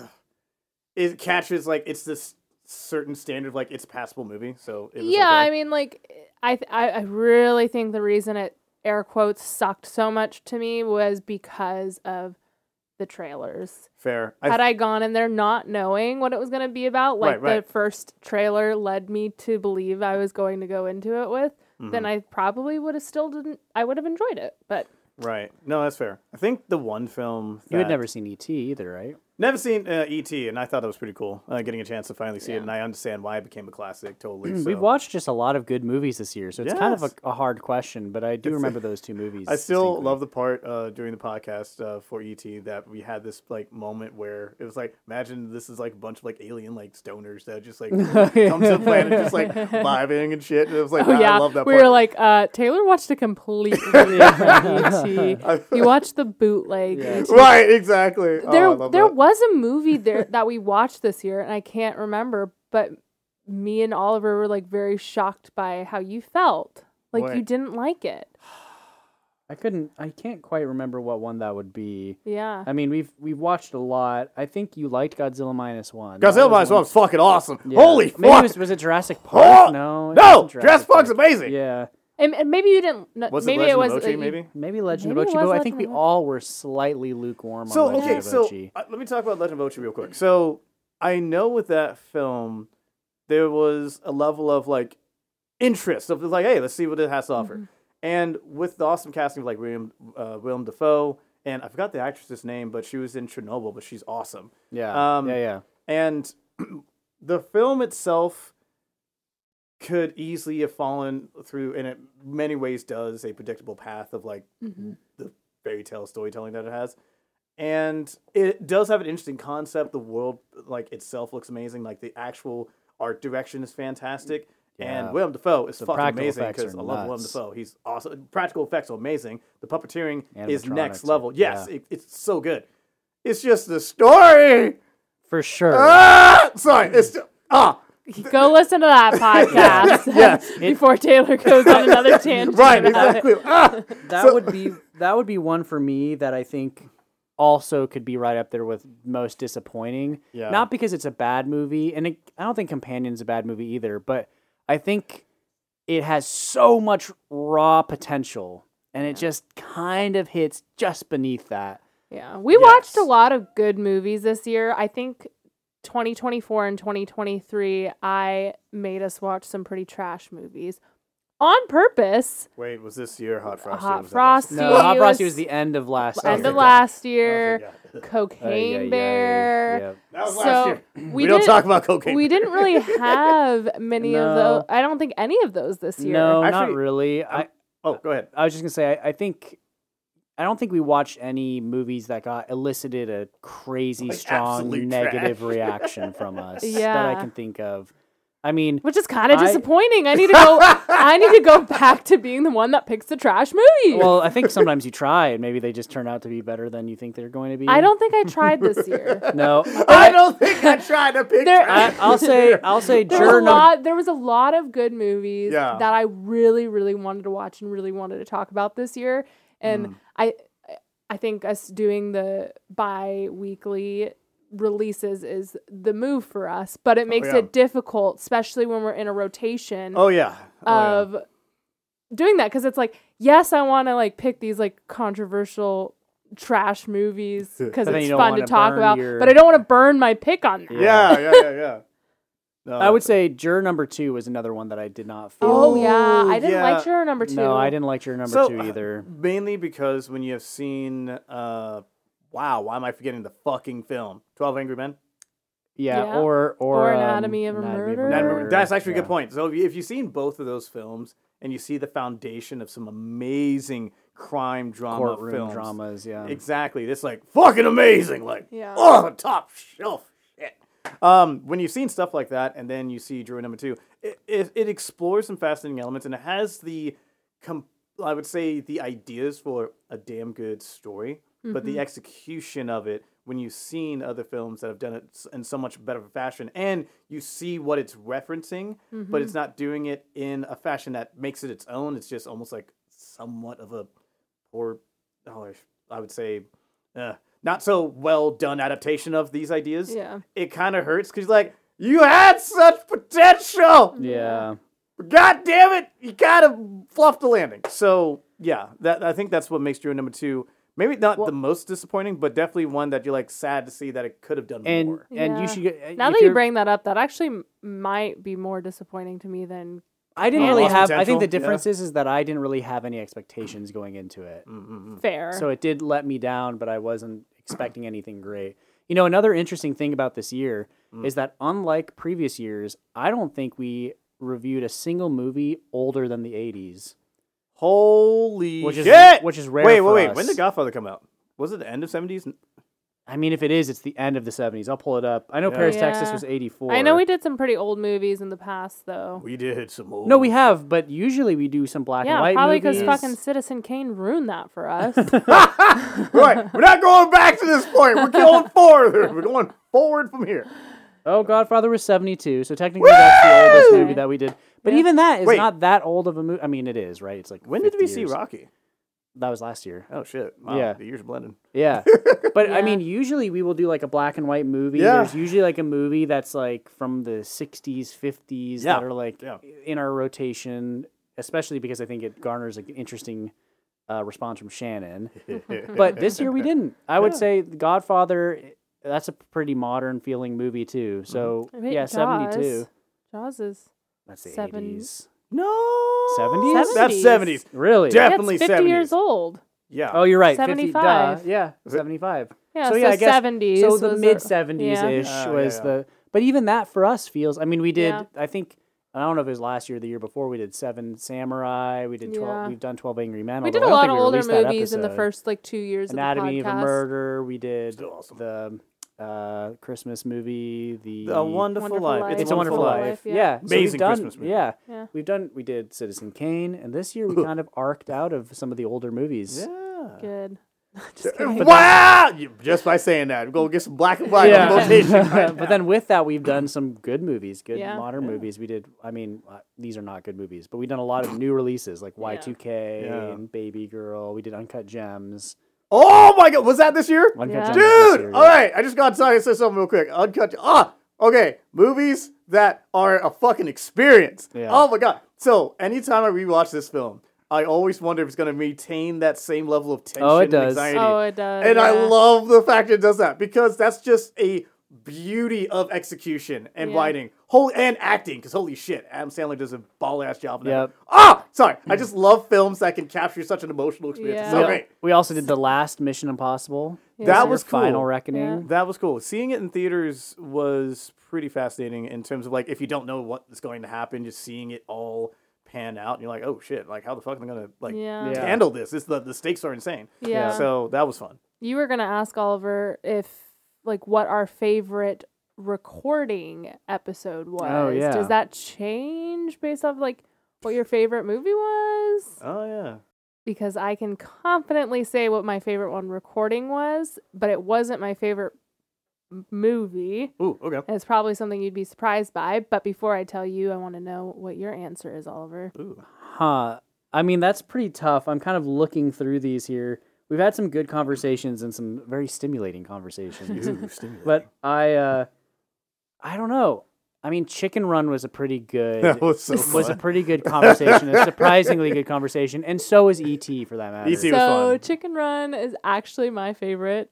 Speaker 3: it catches like it's this certain standard of like it's a passable movie, so it was
Speaker 2: Yeah,
Speaker 3: okay.
Speaker 2: I mean, like, I, th- I I really think the reason it air quotes sucked so much to me was because of the trailers.
Speaker 3: fair. I
Speaker 2: Had I gone in there not knowing what it was going to be about, like
Speaker 3: Right, right.
Speaker 2: the first trailer led me to believe I was going to go into it with,
Speaker 3: Mm-hmm.
Speaker 2: then I probably would have still didn't. I would have enjoyed it, but
Speaker 3: right. No, that's fair. I think the one film
Speaker 1: You had
Speaker 3: that-
Speaker 1: never seen E T either, right?
Speaker 3: Never seen uh, E T, and I thought that was pretty cool. Uh, getting a chance to finally see
Speaker 2: Yeah.
Speaker 3: it, and I understand why it became a classic. Totally. So.
Speaker 1: We've watched just a lot of good movies this year, so it's kind of
Speaker 3: Yes.
Speaker 1: a, a hard question, but I do
Speaker 3: It's-
Speaker 1: remember those two movies.
Speaker 3: I still
Speaker 1: distinctly.
Speaker 3: love the part uh, during the podcast uh, for E T that we had this like moment where it was like, imagine this is like a bunch of like alien like stoners that just like come to the planet just like vibing and shit. And it was like,
Speaker 2: oh
Speaker 3: wow,
Speaker 2: yeah,
Speaker 3: I love that
Speaker 2: we
Speaker 3: part.
Speaker 2: were like, uh, Taylor watched a completely different E T. You watched the bootleg
Speaker 1: Yeah.
Speaker 2: E T.
Speaker 3: Right, exactly. Oh, I
Speaker 2: There,
Speaker 3: love
Speaker 2: there
Speaker 3: that.
Speaker 2: was a movie there that we watched this year, and I can't remember, but me and Oliver were like very shocked by how you felt. Like you
Speaker 3: What?
Speaker 2: didn't like it.
Speaker 1: I couldn't. I can't quite remember what one that would be.
Speaker 2: Yeah.
Speaker 1: I mean, we've we've watched a lot. I think you liked Godzilla minus one.
Speaker 3: Godzilla minus one was fucking awesome.
Speaker 1: Yeah.
Speaker 3: Holy
Speaker 1: Maybe
Speaker 3: fuck!
Speaker 1: it was, was it Jurassic Park?
Speaker 3: Oh,
Speaker 1: no. it
Speaker 3: no,
Speaker 1: wasn't
Speaker 3: Jurassic Park's amazing.
Speaker 1: Yeah.
Speaker 2: And, and maybe you didn't. No,
Speaker 3: Was
Speaker 2: maybe
Speaker 3: it
Speaker 2: it
Speaker 3: Legend
Speaker 2: was.
Speaker 3: of
Speaker 2: uh,
Speaker 3: Mochi,
Speaker 2: you-
Speaker 3: maybe?
Speaker 1: Maybe Legend
Speaker 2: Maybe
Speaker 1: of
Speaker 2: it
Speaker 1: Ochi,
Speaker 2: was
Speaker 1: but I think we
Speaker 2: Legend of
Speaker 1: all were slightly lukewarm
Speaker 3: So
Speaker 1: on Legend
Speaker 3: okay,
Speaker 1: of
Speaker 3: so
Speaker 1: Ochi.
Speaker 3: uh, let me talk about Legend of Ochi real quick. So I know with that film, there was a level of like interest of like, hey, let's see what it has to offer.
Speaker 2: Mm-hmm.
Speaker 3: And with the awesome casting of like William uh, Willem Dafoe, and I forgot the actress's name, but she was in Chernobyl, but she's awesome.
Speaker 1: Yeah.
Speaker 3: Um,
Speaker 1: yeah, yeah.
Speaker 3: And the film itself could easily have fallen through, and it many ways does, a predictable path of like
Speaker 2: Mhm.
Speaker 3: the fairy tale storytelling that it has. And it does have an interesting concept. The world, like itself, looks amazing. Like the actual art direction is fantastic.
Speaker 1: Yeah.
Speaker 3: And Willem Dafoe is
Speaker 1: The
Speaker 3: fucking
Speaker 1: practical
Speaker 3: amazing
Speaker 1: effects
Speaker 3: because
Speaker 1: are
Speaker 3: I love Willem
Speaker 1: nuts.
Speaker 3: Dafoe. He's awesome. Practical effects are amazing. The puppeteering is next
Speaker 1: Animatronics,
Speaker 3: level. Yes,
Speaker 1: yeah.
Speaker 3: it, it's so good. It's just the story.
Speaker 1: For sure.
Speaker 3: Ah, sorry. It's just, ah.
Speaker 2: Go listen to that podcast.
Speaker 3: Yes.
Speaker 2: Before Taylor goes on another tangent.
Speaker 3: Right,
Speaker 2: about it.
Speaker 3: exactly. Ah.
Speaker 1: that
Speaker 3: So-
Speaker 1: would be that would be one for me that I think also could be right up there with most disappointing.
Speaker 3: Yeah.
Speaker 1: Not because it's a bad movie, and it, I don't think Companion's a bad movie either, but I think it has so much raw potential, and it just kind of hits just beneath that.
Speaker 2: Yeah, we
Speaker 3: Yes.
Speaker 2: watched a lot of good movies this year. I think twenty twenty-four and twenty twenty-three, I made us watch some pretty trash movies on purpose.
Speaker 3: Wait, was this year Hot Frosty?
Speaker 2: Hot
Speaker 3: or was that last
Speaker 2: Frosty.
Speaker 3: year?
Speaker 1: No, Hot Frosty
Speaker 2: was
Speaker 1: was the end of last
Speaker 2: End
Speaker 1: year.
Speaker 2: of
Speaker 3: thank God.
Speaker 2: last
Speaker 3: Oh,
Speaker 2: year,
Speaker 3: thank God.
Speaker 2: Cocaine
Speaker 1: Ay, ay, ay,
Speaker 2: Bear.
Speaker 1: yep.
Speaker 3: That was
Speaker 2: So
Speaker 3: last year.
Speaker 2: we,
Speaker 3: We, don't
Speaker 2: didn't-
Speaker 3: talk about cocaine.
Speaker 2: We didn't really have many of
Speaker 1: No.
Speaker 2: those. I don't think any of those this year.
Speaker 1: No, not
Speaker 3: Actually,
Speaker 1: really. I,
Speaker 3: Oh, go ahead.
Speaker 1: I was just gonna say, I, I think, I don't think we watched any movies that got elicited a crazy
Speaker 3: Like
Speaker 1: strong
Speaker 3: absolute
Speaker 1: negative
Speaker 3: trash.
Speaker 1: reaction from us that I
Speaker 2: Yeah.
Speaker 1: can think of. I mean,
Speaker 2: Which is kind of
Speaker 1: I-
Speaker 2: disappointing. I need to go. I need to go back to being the one that picks the trash movies.
Speaker 1: well, I think sometimes you try and maybe they just turn out to be better than you think they're going to be.
Speaker 2: I don't think I tried this year.
Speaker 1: No,
Speaker 3: I don't think I tried to pick
Speaker 2: There-
Speaker 3: trash.
Speaker 1: I, I'll say, I'll say,
Speaker 2: There was, a
Speaker 1: juror number.
Speaker 2: lot, there was a lot of good movies
Speaker 3: Yeah.
Speaker 2: that I really, really wanted to watch and really wanted to talk about this year. And
Speaker 3: Mm.
Speaker 2: I I think us doing the bi-weekly releases is the move for us, but it makes
Speaker 3: yeah.
Speaker 2: it difficult, especially when we're in a rotation
Speaker 3: Oh yeah. Oh, yeah.
Speaker 2: of doing that. Because it's like, yes, I want to like pick these like controversial trash movies because
Speaker 1: But then
Speaker 2: it's
Speaker 1: you don't
Speaker 2: fun to
Speaker 1: wanna
Speaker 2: talk
Speaker 1: burn
Speaker 2: about,
Speaker 1: your-
Speaker 2: but I don't want to burn my pick on that.
Speaker 3: Yeah, yeah, yeah, yeah. No,
Speaker 1: I would say juror number two was another one that I did not feel.
Speaker 2: Oh yeah, I didn't
Speaker 3: yeah.
Speaker 2: like juror number two.
Speaker 1: No, I didn't like juror number
Speaker 3: So,
Speaker 1: two either.
Speaker 3: mainly because when you have seen, uh, wow, why am I forgetting the fucking film? Twelve Angry Men.
Speaker 1: Yeah,
Speaker 2: yeah.
Speaker 1: or or,
Speaker 2: Or
Speaker 1: um,
Speaker 2: Anatomy of a Murder.
Speaker 3: That- That's actually a
Speaker 1: Yeah.
Speaker 3: good point. So if you- if you've seen both of those films and you see the foundation of some amazing crime drama
Speaker 1: Courtroom
Speaker 3: films,
Speaker 1: dramas. Yeah,
Speaker 3: exactly, it's like fucking amazing. Like,
Speaker 2: Yeah.
Speaker 3: oh, top shelf shit. Um, when you've seen stuff like that, and then you see Juror Number Two, it, it it explores some fascinating elements, and it has the, com- I would say, the ideas for a damn good story, but the execution of it. When you've seen other films that have done it s- in so much better fashion, and you see what it's referencing, but it's not doing it in a fashion that makes it its own. It's just almost like somewhat of a poor, oh, I would say, uh, not so well done adaptation of these ideas.
Speaker 2: Yeah.
Speaker 3: It kind of hurts because like you had such potential.
Speaker 1: yeah.
Speaker 3: God damn it, you kind of fluffed the landing. So yeah, that I think that's what makes Juror Number Two. Maybe not
Speaker 1: Well-
Speaker 3: the most disappointing, but definitely one that you're like sad to see that it could have done
Speaker 1: And
Speaker 3: more.
Speaker 1: and
Speaker 2: Yeah.
Speaker 1: you should get
Speaker 2: Now
Speaker 1: if
Speaker 2: that you
Speaker 1: you're-
Speaker 2: bring that up, that actually m- might be more disappointing to me than.
Speaker 1: I didn't
Speaker 3: Oh,
Speaker 1: really
Speaker 3: lost
Speaker 1: have. I think
Speaker 3: potential?
Speaker 1: the
Speaker 3: Yeah.
Speaker 1: difference is, is that I didn't really have any expectations going into it.
Speaker 3: Mm-hmm.
Speaker 2: Fair.
Speaker 1: So it did let me down, but I wasn't expecting anything great. You know, another interesting thing about this year
Speaker 3: Mm.
Speaker 1: is that unlike previous years, I don't think we reviewed a single movie older than the eighties,
Speaker 3: Holy
Speaker 1: which is
Speaker 3: shit!
Speaker 1: which is rare.
Speaker 3: wait,
Speaker 1: for
Speaker 3: wait, wait.
Speaker 1: us.
Speaker 3: When did Godfather come out? Was it the end of seventies?
Speaker 1: I mean, if it is, it's the end of the seventies. I'll pull it up. I know
Speaker 3: Yeah.
Speaker 1: Paris,
Speaker 2: Yeah.
Speaker 1: Texas was eighty-four.
Speaker 2: I know we did some pretty old movies in the past, though.
Speaker 3: We did some old.
Speaker 1: No, we have, but usually we do some black
Speaker 2: Yeah,
Speaker 1: and white
Speaker 2: probably because
Speaker 1: movies.
Speaker 2: fucking Citizen Kane ruined that for us.
Speaker 3: Right, we're not going back to this point. We're going forward. We're going forward from here.
Speaker 1: Oh, Godfather was seventy-two, so technically that's the oldest
Speaker 2: Woo!
Speaker 1: movie that we did. But
Speaker 2: Yeah.
Speaker 1: even that is
Speaker 3: Wait.
Speaker 1: not that old of a movie. I mean, it is, right? It's like
Speaker 3: When did we
Speaker 1: fifty
Speaker 3: see
Speaker 1: years.
Speaker 3: Rocky?
Speaker 1: That was last year.
Speaker 3: Oh shit! Wow,
Speaker 1: Yeah.
Speaker 3: the years are blending.
Speaker 1: Yeah. But I
Speaker 2: Yeah.
Speaker 1: mean, usually we will do like a black and white movie.
Speaker 3: Yeah.
Speaker 1: There's usually like a movie that's like from the sixties, fifties
Speaker 3: Yeah.
Speaker 1: that are like
Speaker 3: Yeah.
Speaker 1: in our rotation, especially because I think it garners like an interesting uh, response from Shannon. But this year we didn't. I would
Speaker 3: Yeah.
Speaker 1: say The Godfather, that's a pretty modern feeling movie too. So
Speaker 2: I think
Speaker 1: yeah,
Speaker 2: Jaws.
Speaker 1: seventy-two.
Speaker 2: Jaws is
Speaker 1: That's the
Speaker 2: Seven-
Speaker 1: eighties.
Speaker 3: no,
Speaker 1: seventies?
Speaker 3: That's
Speaker 2: seventies.
Speaker 3: seventies.
Speaker 1: Really?
Speaker 3: Def-
Speaker 2: yeah,
Speaker 3: Definitely
Speaker 2: it's fifty
Speaker 3: seventies.
Speaker 2: years old.
Speaker 3: Yeah.
Speaker 1: Oh, you're right.
Speaker 2: seventy-five.
Speaker 1: fifty, duh, yeah,
Speaker 3: Is it-
Speaker 1: seventy-five.
Speaker 2: Yeah,
Speaker 1: So,
Speaker 2: so,
Speaker 1: yeah, I guess-
Speaker 2: seventies.
Speaker 1: So the
Speaker 2: was
Speaker 1: mid
Speaker 2: a-
Speaker 1: seventies
Speaker 2: yeah.
Speaker 1: ish
Speaker 3: Oh, yeah,
Speaker 1: was
Speaker 3: yeah.
Speaker 1: the, but even that for us feels. I mean, we did.
Speaker 2: Yeah.
Speaker 1: I think I don't know if it was last year or the year before. We did Seven Samurai. We did twelve.
Speaker 2: Yeah.
Speaker 1: We've done Twelve Angry Men.
Speaker 2: We
Speaker 1: although
Speaker 2: did a
Speaker 1: I don't
Speaker 2: lot
Speaker 1: think
Speaker 2: of
Speaker 1: we
Speaker 2: older
Speaker 1: released that
Speaker 2: movies in the
Speaker 1: episode.
Speaker 2: first like two years
Speaker 1: Anatomy
Speaker 2: of the
Speaker 1: of
Speaker 2: podcast.
Speaker 1: a Murder. We did
Speaker 3: Still awesome.
Speaker 1: the uh, Christmas movie. The
Speaker 3: A Wonderful,
Speaker 2: Wonderful
Speaker 3: Life.
Speaker 2: Life.
Speaker 1: It's a Wonderful
Speaker 2: Wonderful
Speaker 1: Life.
Speaker 2: Life,
Speaker 1: Yeah,
Speaker 2: yeah.
Speaker 1: So we've
Speaker 3: Amazing
Speaker 1: done-
Speaker 3: Christmas movie.
Speaker 1: Yeah,
Speaker 2: Yeah.
Speaker 1: we've done. We did Citizen Kane, and this year we kind of arced out of some of the older movies.
Speaker 3: Yeah.
Speaker 2: Good. Just kidding.
Speaker 3: Wow! You- Just by saying that, go get some black and white
Speaker 1: Yeah.
Speaker 3: on rotation. Right
Speaker 1: But then with that, we've done some good movies, good
Speaker 2: Yeah.
Speaker 1: modern
Speaker 3: Yeah.
Speaker 1: movies. We did, I mean, uh, these are not good movies, but we've done a lot of new releases like Y two K
Speaker 3: Yeah.
Speaker 1: and Baby Girl. We did Uncut Gems.
Speaker 3: Oh my god, was that this year?
Speaker 1: Uncut
Speaker 2: Yeah.
Speaker 1: Gems was this
Speaker 3: Dude!
Speaker 1: year,
Speaker 3: All
Speaker 1: yeah.
Speaker 3: right, I just got to say something real quick. Uncut. Ah! Okay, movies that are a fucking experience.
Speaker 1: Yeah.
Speaker 3: Oh my god. So, anytime I rewatch this film, I always wonder if it's going to maintain that same level of tension
Speaker 1: Oh, it
Speaker 3: and
Speaker 1: does.
Speaker 3: anxiety.
Speaker 2: Oh, it does.
Speaker 3: And I
Speaker 2: yeah.
Speaker 3: love the fact it does that because that's just a beauty of execution and
Speaker 2: Yeah.
Speaker 3: writing, holy and acting. Because holy shit, Adam Sandler does a ball ass job. In that.
Speaker 1: Yep.
Speaker 3: Ah, sorry. I just love films that can capture such an emotional experience. It's
Speaker 2: Yeah.
Speaker 3: so
Speaker 1: We-
Speaker 3: great.
Speaker 1: We also did the last Mission Impossible.
Speaker 2: Yeah.
Speaker 3: That
Speaker 1: Your
Speaker 3: was cool.
Speaker 1: Final Reckoning.
Speaker 2: Yeah.
Speaker 3: That was cool. Seeing it in theaters was pretty fascinating in terms of like if you don't know what is going to happen, just seeing it all pan out, and you're like, oh shit, like how the fuck am I gonna like
Speaker 2: Yeah.
Speaker 1: Yeah.
Speaker 3: handle this? It's the the stakes are insane.
Speaker 2: Yeah.
Speaker 3: So that was fun.
Speaker 2: You were gonna ask Oliver if like what our favorite recording episode was.
Speaker 1: Oh, yeah.
Speaker 2: Does that change based off like what your favorite movie was?
Speaker 3: Oh yeah.
Speaker 2: Because I can confidently say what my favorite one recording was, but it wasn't my favorite m- movie.
Speaker 3: Ooh, okay.
Speaker 2: And it's probably something you'd be surprised by. But before I tell you, I want to know what your answer is, Oliver.
Speaker 3: Ooh.
Speaker 1: Huh. I mean, that's pretty tough. I'm kind of looking through these here. We've had some good conversations and some very stimulating conversations.
Speaker 3: Ooh, stimulating.
Speaker 1: But I, uh, I don't know. I mean, Chicken Run was a pretty good
Speaker 3: That was so
Speaker 1: was a
Speaker 3: fun.
Speaker 1: pretty good conversation, a surprisingly good conversation, and so is E T for that matter.
Speaker 3: E T was
Speaker 2: So
Speaker 3: fun.
Speaker 2: Chicken Run is actually my favorite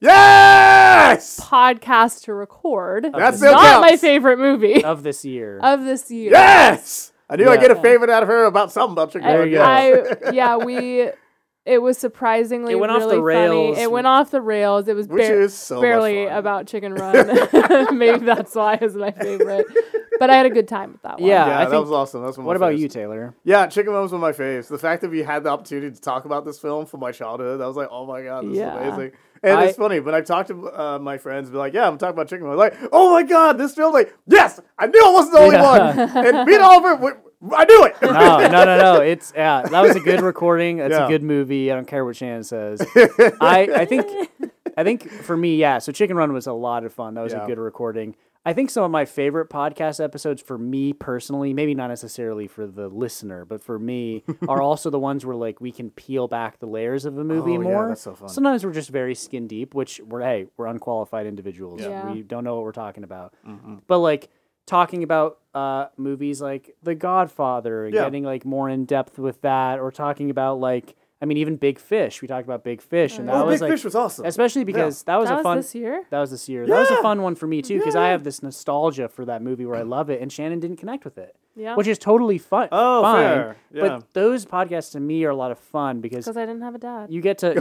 Speaker 3: Yes!
Speaker 2: podcast to record.
Speaker 3: That
Speaker 1: It's
Speaker 3: still
Speaker 2: Not my
Speaker 3: counts.
Speaker 2: favorite movie
Speaker 1: of this year.
Speaker 2: of this year.
Speaker 3: Yes! I knew I'd
Speaker 1: Yeah.
Speaker 3: get a favorite out of her about something about chicken.
Speaker 1: There
Speaker 3: Run,
Speaker 1: you
Speaker 3: yeah.
Speaker 1: go.
Speaker 2: I yeah, we it was surprisingly
Speaker 1: It went off
Speaker 2: really
Speaker 1: the rails.
Speaker 2: funny. It went off the rails. It was
Speaker 3: Which
Speaker 2: bar-
Speaker 3: is so much
Speaker 2: barely
Speaker 3: fun.
Speaker 2: about Chicken Run. Maybe that's why it's my favorite. But I had a good time with that one.
Speaker 1: Yeah,
Speaker 3: Yeah,
Speaker 1: I
Speaker 3: that
Speaker 1: think-
Speaker 3: was awesome. That's one of
Speaker 1: What
Speaker 3: my
Speaker 1: about
Speaker 3: faves.
Speaker 1: you, Taylor?
Speaker 3: Yeah, Chicken Run was one of my faves. The fact that we had the opportunity to talk about this film from my childhood, I was like, oh my god, this
Speaker 2: Yeah.
Speaker 3: is amazing. And
Speaker 1: I-
Speaker 3: it's funny, but I talked to uh, my friends, be like, yeah, I'm talking about Chicken Run. Like, oh my god, this film, like, yes, I knew I wasn't the only
Speaker 1: Yeah.
Speaker 3: one. And me and Oliver, we, I knew it.
Speaker 1: No, no, no, no. It's yeah, that was a good recording. That's
Speaker 3: Yeah.
Speaker 1: a good movie. I don't care what Shannon says. I, I think I think for me, yeah. So Chicken Run was a lot of fun. That was
Speaker 3: Yeah.
Speaker 1: a good recording. I think some of my favorite podcast episodes for me personally, maybe not necessarily for the listener, but for me, are also the ones where like we can peel back the layers of a movie
Speaker 3: Oh, yeah,
Speaker 1: more.
Speaker 3: that's so fun.
Speaker 1: Sometimes we're just very skin deep, which we're hey, we're unqualified individuals.
Speaker 2: Yeah.
Speaker 1: We don't know what we're talking about.
Speaker 3: Mm-hmm.
Speaker 1: But like talking about uh, movies like The Godfather, and
Speaker 3: Yeah.
Speaker 1: getting like more in depth with that, or talking about like I mean even Big Fish. We talked about Big Fish, and
Speaker 2: Oh,
Speaker 1: that
Speaker 3: Oh,
Speaker 1: was
Speaker 3: Big
Speaker 1: like
Speaker 3: Fish was awesome.
Speaker 1: especially because that was
Speaker 2: that
Speaker 1: a
Speaker 2: was
Speaker 1: fun.
Speaker 2: this year.
Speaker 1: That was this year. That was a
Speaker 3: Yeah.
Speaker 1: fun one for me too because I
Speaker 3: Yeah.
Speaker 1: have this nostalgia for that movie where I love it, and Shannon didn't connect with it,
Speaker 2: Yeah.
Speaker 1: which is totally fun.
Speaker 3: Oh,
Speaker 1: fine.
Speaker 3: fair. Yeah.
Speaker 1: But those podcasts to me are a lot of fun because
Speaker 2: Because I didn't have a dad.
Speaker 1: you get to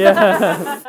Speaker 1: yeah.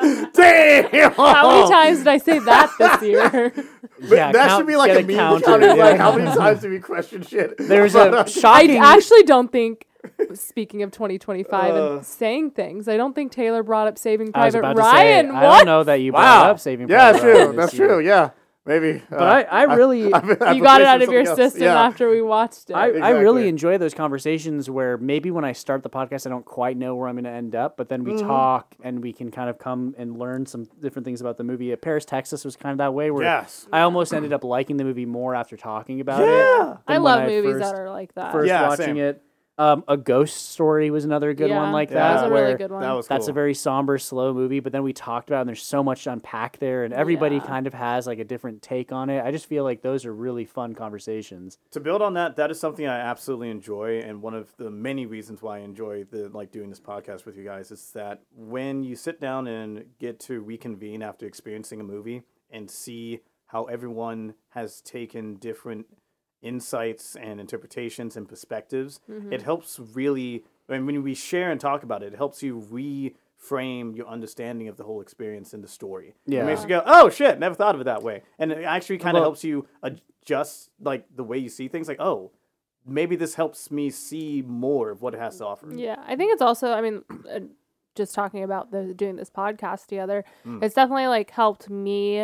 Speaker 3: Damn!
Speaker 2: How many times did I say that this year?
Speaker 3: But
Speaker 1: Yeah,
Speaker 3: that
Speaker 1: count-
Speaker 3: should be like
Speaker 1: get
Speaker 3: a
Speaker 1: a
Speaker 3: meme
Speaker 1: counter,
Speaker 3: account. It's
Speaker 1: yeah.
Speaker 3: like, how many times do we question shit?
Speaker 1: There's
Speaker 3: But,
Speaker 1: a
Speaker 3: uh,
Speaker 2: I
Speaker 1: shocking.
Speaker 2: actually don't think, speaking of twenty twenty-five
Speaker 3: Uh.
Speaker 2: and saying things, I don't think Taylor brought up Saving
Speaker 1: I was
Speaker 2: Private
Speaker 1: about to say,
Speaker 2: Ryan.
Speaker 1: I
Speaker 2: what?
Speaker 1: don't know that you brought
Speaker 3: Wow.
Speaker 1: up Saving
Speaker 3: Yeah,
Speaker 1: Private
Speaker 3: true.
Speaker 1: Ryan this
Speaker 3: That's
Speaker 1: year.
Speaker 3: true. Yeah, maybe.
Speaker 1: But I, I really,
Speaker 3: I've been- I've
Speaker 2: You got
Speaker 3: been
Speaker 2: it out of
Speaker 3: something
Speaker 2: your
Speaker 3: else.
Speaker 2: system
Speaker 3: Yeah.
Speaker 2: after we watched it.
Speaker 1: I, I
Speaker 3: Exactly.
Speaker 1: really enjoy those conversations where maybe when I start the podcast, I don't quite know where I'm going to end up, but then we
Speaker 3: Mm-hmm.
Speaker 1: talk and we can kind of come and learn some different things about the movie. Uh, Paris, Texas was kind of that way where
Speaker 3: Yes.
Speaker 1: I almost ended up liking the movie more after talking about
Speaker 3: Yeah.
Speaker 1: it.
Speaker 2: I
Speaker 1: than when
Speaker 2: love movies
Speaker 1: first,
Speaker 2: that are like that.
Speaker 1: First
Speaker 3: Yeah,
Speaker 1: watching
Speaker 3: same.
Speaker 1: it. Um, A Ghost Story was another good
Speaker 2: Yeah,
Speaker 1: one like
Speaker 3: that
Speaker 1: that.
Speaker 3: was a
Speaker 2: really
Speaker 1: where
Speaker 2: good one.
Speaker 3: That was
Speaker 1: That's a
Speaker 3: cool.
Speaker 1: very somber, slow movie, but then we talked about it, and there's so much to unpack there, and everybody
Speaker 2: Yeah.
Speaker 1: kind of has like a different take on it. I just feel like those are really fun conversations.
Speaker 3: To build on that, that is something I absolutely enjoy, and one of the many reasons why I enjoy the like doing this podcast with you guys is that when you sit down and get to reconvene after experiencing a movie and see how everyone has taken different insights and interpretations and perspectives,
Speaker 2: Mm-hmm.
Speaker 3: it helps really. I mean, when we share and talk about it, it helps you reframe your understanding of the whole experience in the story.
Speaker 1: Yeah.
Speaker 3: It makes you go, "Oh shit, never thought of it that way," and it actually kind of
Speaker 1: Well-
Speaker 3: helps you adjust like the way you see things. Like, oh, maybe this helps me see more of what it has to offer.
Speaker 2: Yeah, I think it's also, I mean, uh, just talking about the doing this podcast together,
Speaker 3: Mm.
Speaker 2: it's definitely like helped me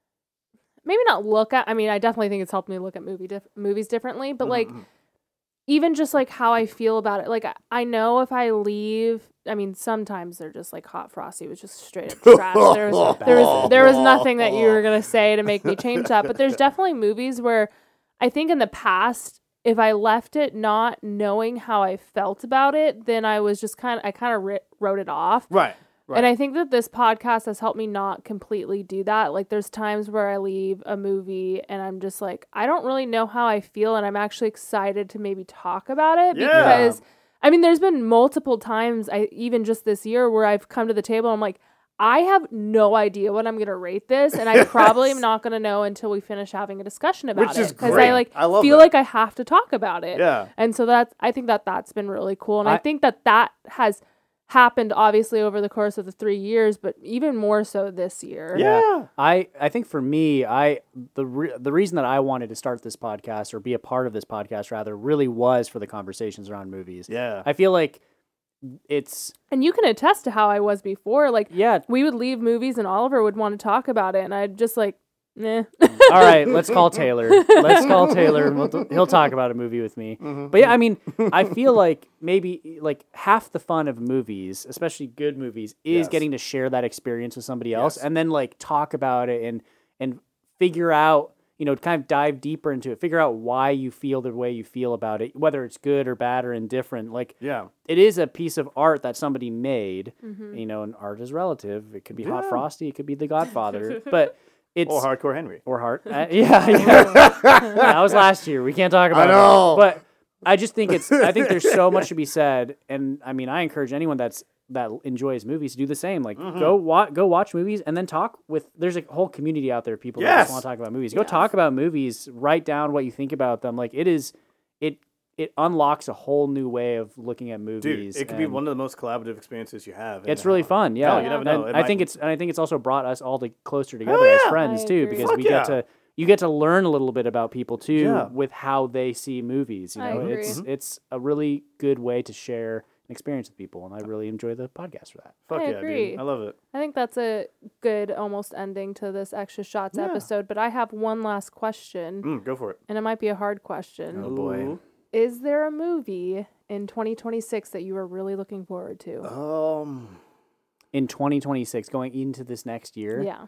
Speaker 2: maybe not look at, I mean, I definitely think it's helped me look at movie dif- movies differently, but like
Speaker 3: Mhm.
Speaker 2: even just like how I feel about it. Like I, I know if I leave, I mean, sometimes they're just like Hot Frosty was just straight up trash. There was, there was there was nothing that you were gonna say to make me change that. But there's definitely movies where I think in the past, if I left it not knowing how I felt about it, then I was just kind of I kind of ri- wrote it off.
Speaker 3: Right. Right.
Speaker 2: And I think that this podcast has helped me not completely do that. Like there's times where I leave a movie and I'm just like, I don't really know how I feel, and I'm actually excited to maybe talk about it
Speaker 3: Yeah.
Speaker 2: because I mean there's been multiple times I even just this year where I've come to the table and I'm like, I have no idea what I'm gonna rate this, and I probably am not gonna know until we finish having a discussion about
Speaker 3: Which
Speaker 2: it
Speaker 3: is
Speaker 2: because
Speaker 3: great.
Speaker 2: I like
Speaker 3: I love
Speaker 2: feel
Speaker 3: that.
Speaker 2: like I have to talk about it.
Speaker 3: Yeah.
Speaker 2: And so that's I think that that's been really cool, and I,
Speaker 1: I-
Speaker 2: think that that has happened obviously over the course of the three years, but even more so this year.
Speaker 3: Yeah.
Speaker 1: I, I think for me, I the re- the reason that I wanted to start this podcast or be a part of this podcast rather really was for the conversations around movies.
Speaker 3: Yeah.
Speaker 1: I feel like it's
Speaker 2: And you can attest to how I was before. Like
Speaker 1: yeah.
Speaker 2: we would leave movies and Oliver would want to talk about it, and I'd just like, nah.
Speaker 1: All right, let's call Taylor. Let's call Taylor, and we'll, he'll talk about a movie with me. But yeah, I mean, I feel like maybe like half the fun of movies, especially good movies, is
Speaker 3: Yes.
Speaker 1: getting to share that experience with somebody else,
Speaker 3: Yes.
Speaker 1: and then like talk about it and and figure out, you know, kind of dive deeper into it, figure out why you feel the way you feel about it, whether it's good or bad or indifferent. Like
Speaker 3: Yeah.
Speaker 1: it is a piece of art that somebody made,
Speaker 2: Mm-hmm.
Speaker 1: you know, and art is relative. It could be Hot
Speaker 3: Yeah.
Speaker 1: Frosty, it could be The Godfather, but it's
Speaker 3: Or Hardcore Henry.
Speaker 1: or Heart. Uh, yeah, yeah. That was last year. We can't talk about
Speaker 3: know.
Speaker 1: it. But I just think it's. I think there's so much to be said, and I mean, I encourage anyone that's that enjoys movies to do the same. Like,
Speaker 3: Mm-hmm.
Speaker 1: go watch, go watch movies, and then talk with. There's a whole community out there. People that
Speaker 3: Yes.
Speaker 1: just want to talk about movies. Go
Speaker 2: Yes.
Speaker 1: talk about movies. Write down what you think about them. Like, it is. It it unlocks a whole new way of looking at
Speaker 3: Dude,
Speaker 1: movies.
Speaker 3: it could be
Speaker 1: and
Speaker 3: one of the most collaborative experiences you have. and,
Speaker 1: It's really
Speaker 3: uh,
Speaker 1: fun, yeah.
Speaker 3: Oh, you never
Speaker 1: And
Speaker 3: know. It
Speaker 1: I
Speaker 3: might-
Speaker 1: think it's and I think it's also brought us all to closer together
Speaker 3: Hell
Speaker 1: as
Speaker 3: yeah.
Speaker 1: friends
Speaker 2: I
Speaker 1: too,
Speaker 2: agree.
Speaker 1: because
Speaker 3: Fuck
Speaker 1: we get
Speaker 3: yeah.
Speaker 1: to you get to learn a little bit about people too
Speaker 3: Yeah.
Speaker 1: with how they see movies. You
Speaker 2: I
Speaker 1: know,
Speaker 2: agree.
Speaker 1: it's it's a really good way to share an experience with people, and I really enjoy the podcast for that.
Speaker 3: Fuck
Speaker 2: I
Speaker 3: yeah,
Speaker 2: agree.
Speaker 3: dude. I love it.
Speaker 2: I think that's a good almost ending to this Extra Shots
Speaker 3: Yeah.
Speaker 2: episode. But I have one last question,
Speaker 3: Mm, go for it.
Speaker 2: and it might be a hard question.
Speaker 1: Oh, boy.
Speaker 3: Ooh.
Speaker 2: Is there a movie in twenty twenty-six that you are really looking forward to?
Speaker 3: Um.
Speaker 1: In twenty twenty-six, going into this next year,
Speaker 2: Yeah.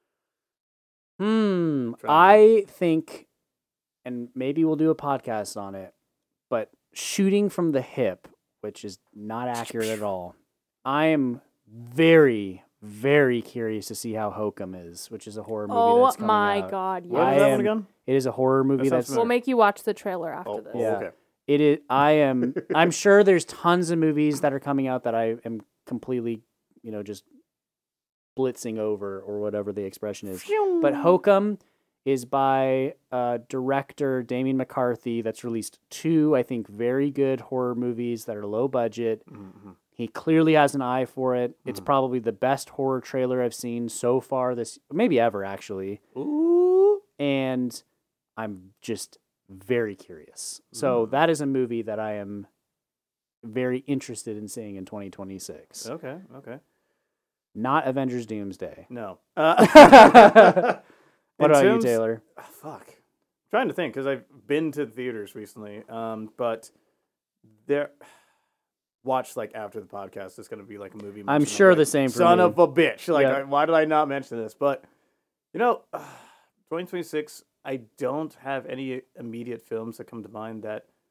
Speaker 1: Hmm.
Speaker 3: Try
Speaker 1: I think, and maybe we'll do a podcast on it, but Shooting from the Hip, which is not accurate at all. I am very, very curious to see how Hokum is, which is a horror movie
Speaker 2: Oh
Speaker 1: that's coming
Speaker 2: my
Speaker 1: out.
Speaker 2: God!
Speaker 3: What
Speaker 1: I
Speaker 3: is that
Speaker 2: Yes.
Speaker 3: one
Speaker 1: am-
Speaker 3: again?
Speaker 1: It is a horror movie
Speaker 3: sounds
Speaker 1: that's.
Speaker 3: familiar.
Speaker 2: We'll make you watch the trailer after
Speaker 3: Oh,
Speaker 2: this.
Speaker 3: oh,
Speaker 1: Yeah.
Speaker 3: okay.
Speaker 1: It is. I am. I'm sure there's tons of movies that are coming out that I am completely, you know, just blitzing over or whatever the expression is. But Hokum is by uh, director Damien McCarthy. That's released two, I think, very good horror movies that are low budget.
Speaker 3: Mhm.
Speaker 1: He clearly has an eye for it. It's
Speaker 3: Mhm.
Speaker 1: probably the best horror trailer I've seen so far this, maybe ever actually.
Speaker 3: Ooh.
Speaker 1: And I'm just very curious. So
Speaker 3: Mm.
Speaker 1: that is a movie that I am very interested in seeing in twenty twenty-six.
Speaker 3: Okay. Okay.
Speaker 1: Not Avengers Doomsday.
Speaker 3: No. Uh,
Speaker 1: What
Speaker 3: in
Speaker 1: about
Speaker 3: terms-
Speaker 1: you, Taylor?
Speaker 3: Ah, fuck. I'm trying to think because I've been to theaters recently, um, but there. Watch like after the podcast. It's gonna be like a movie.
Speaker 1: I'm
Speaker 3: mention.
Speaker 1: sure
Speaker 3: like,
Speaker 1: the same for
Speaker 3: Son
Speaker 1: me.
Speaker 3: of a bitch! Like,
Speaker 1: Yeah.
Speaker 3: I- why did I not mention this? But you know, twenty twenty-six. I don't have any immediate films that come to mind that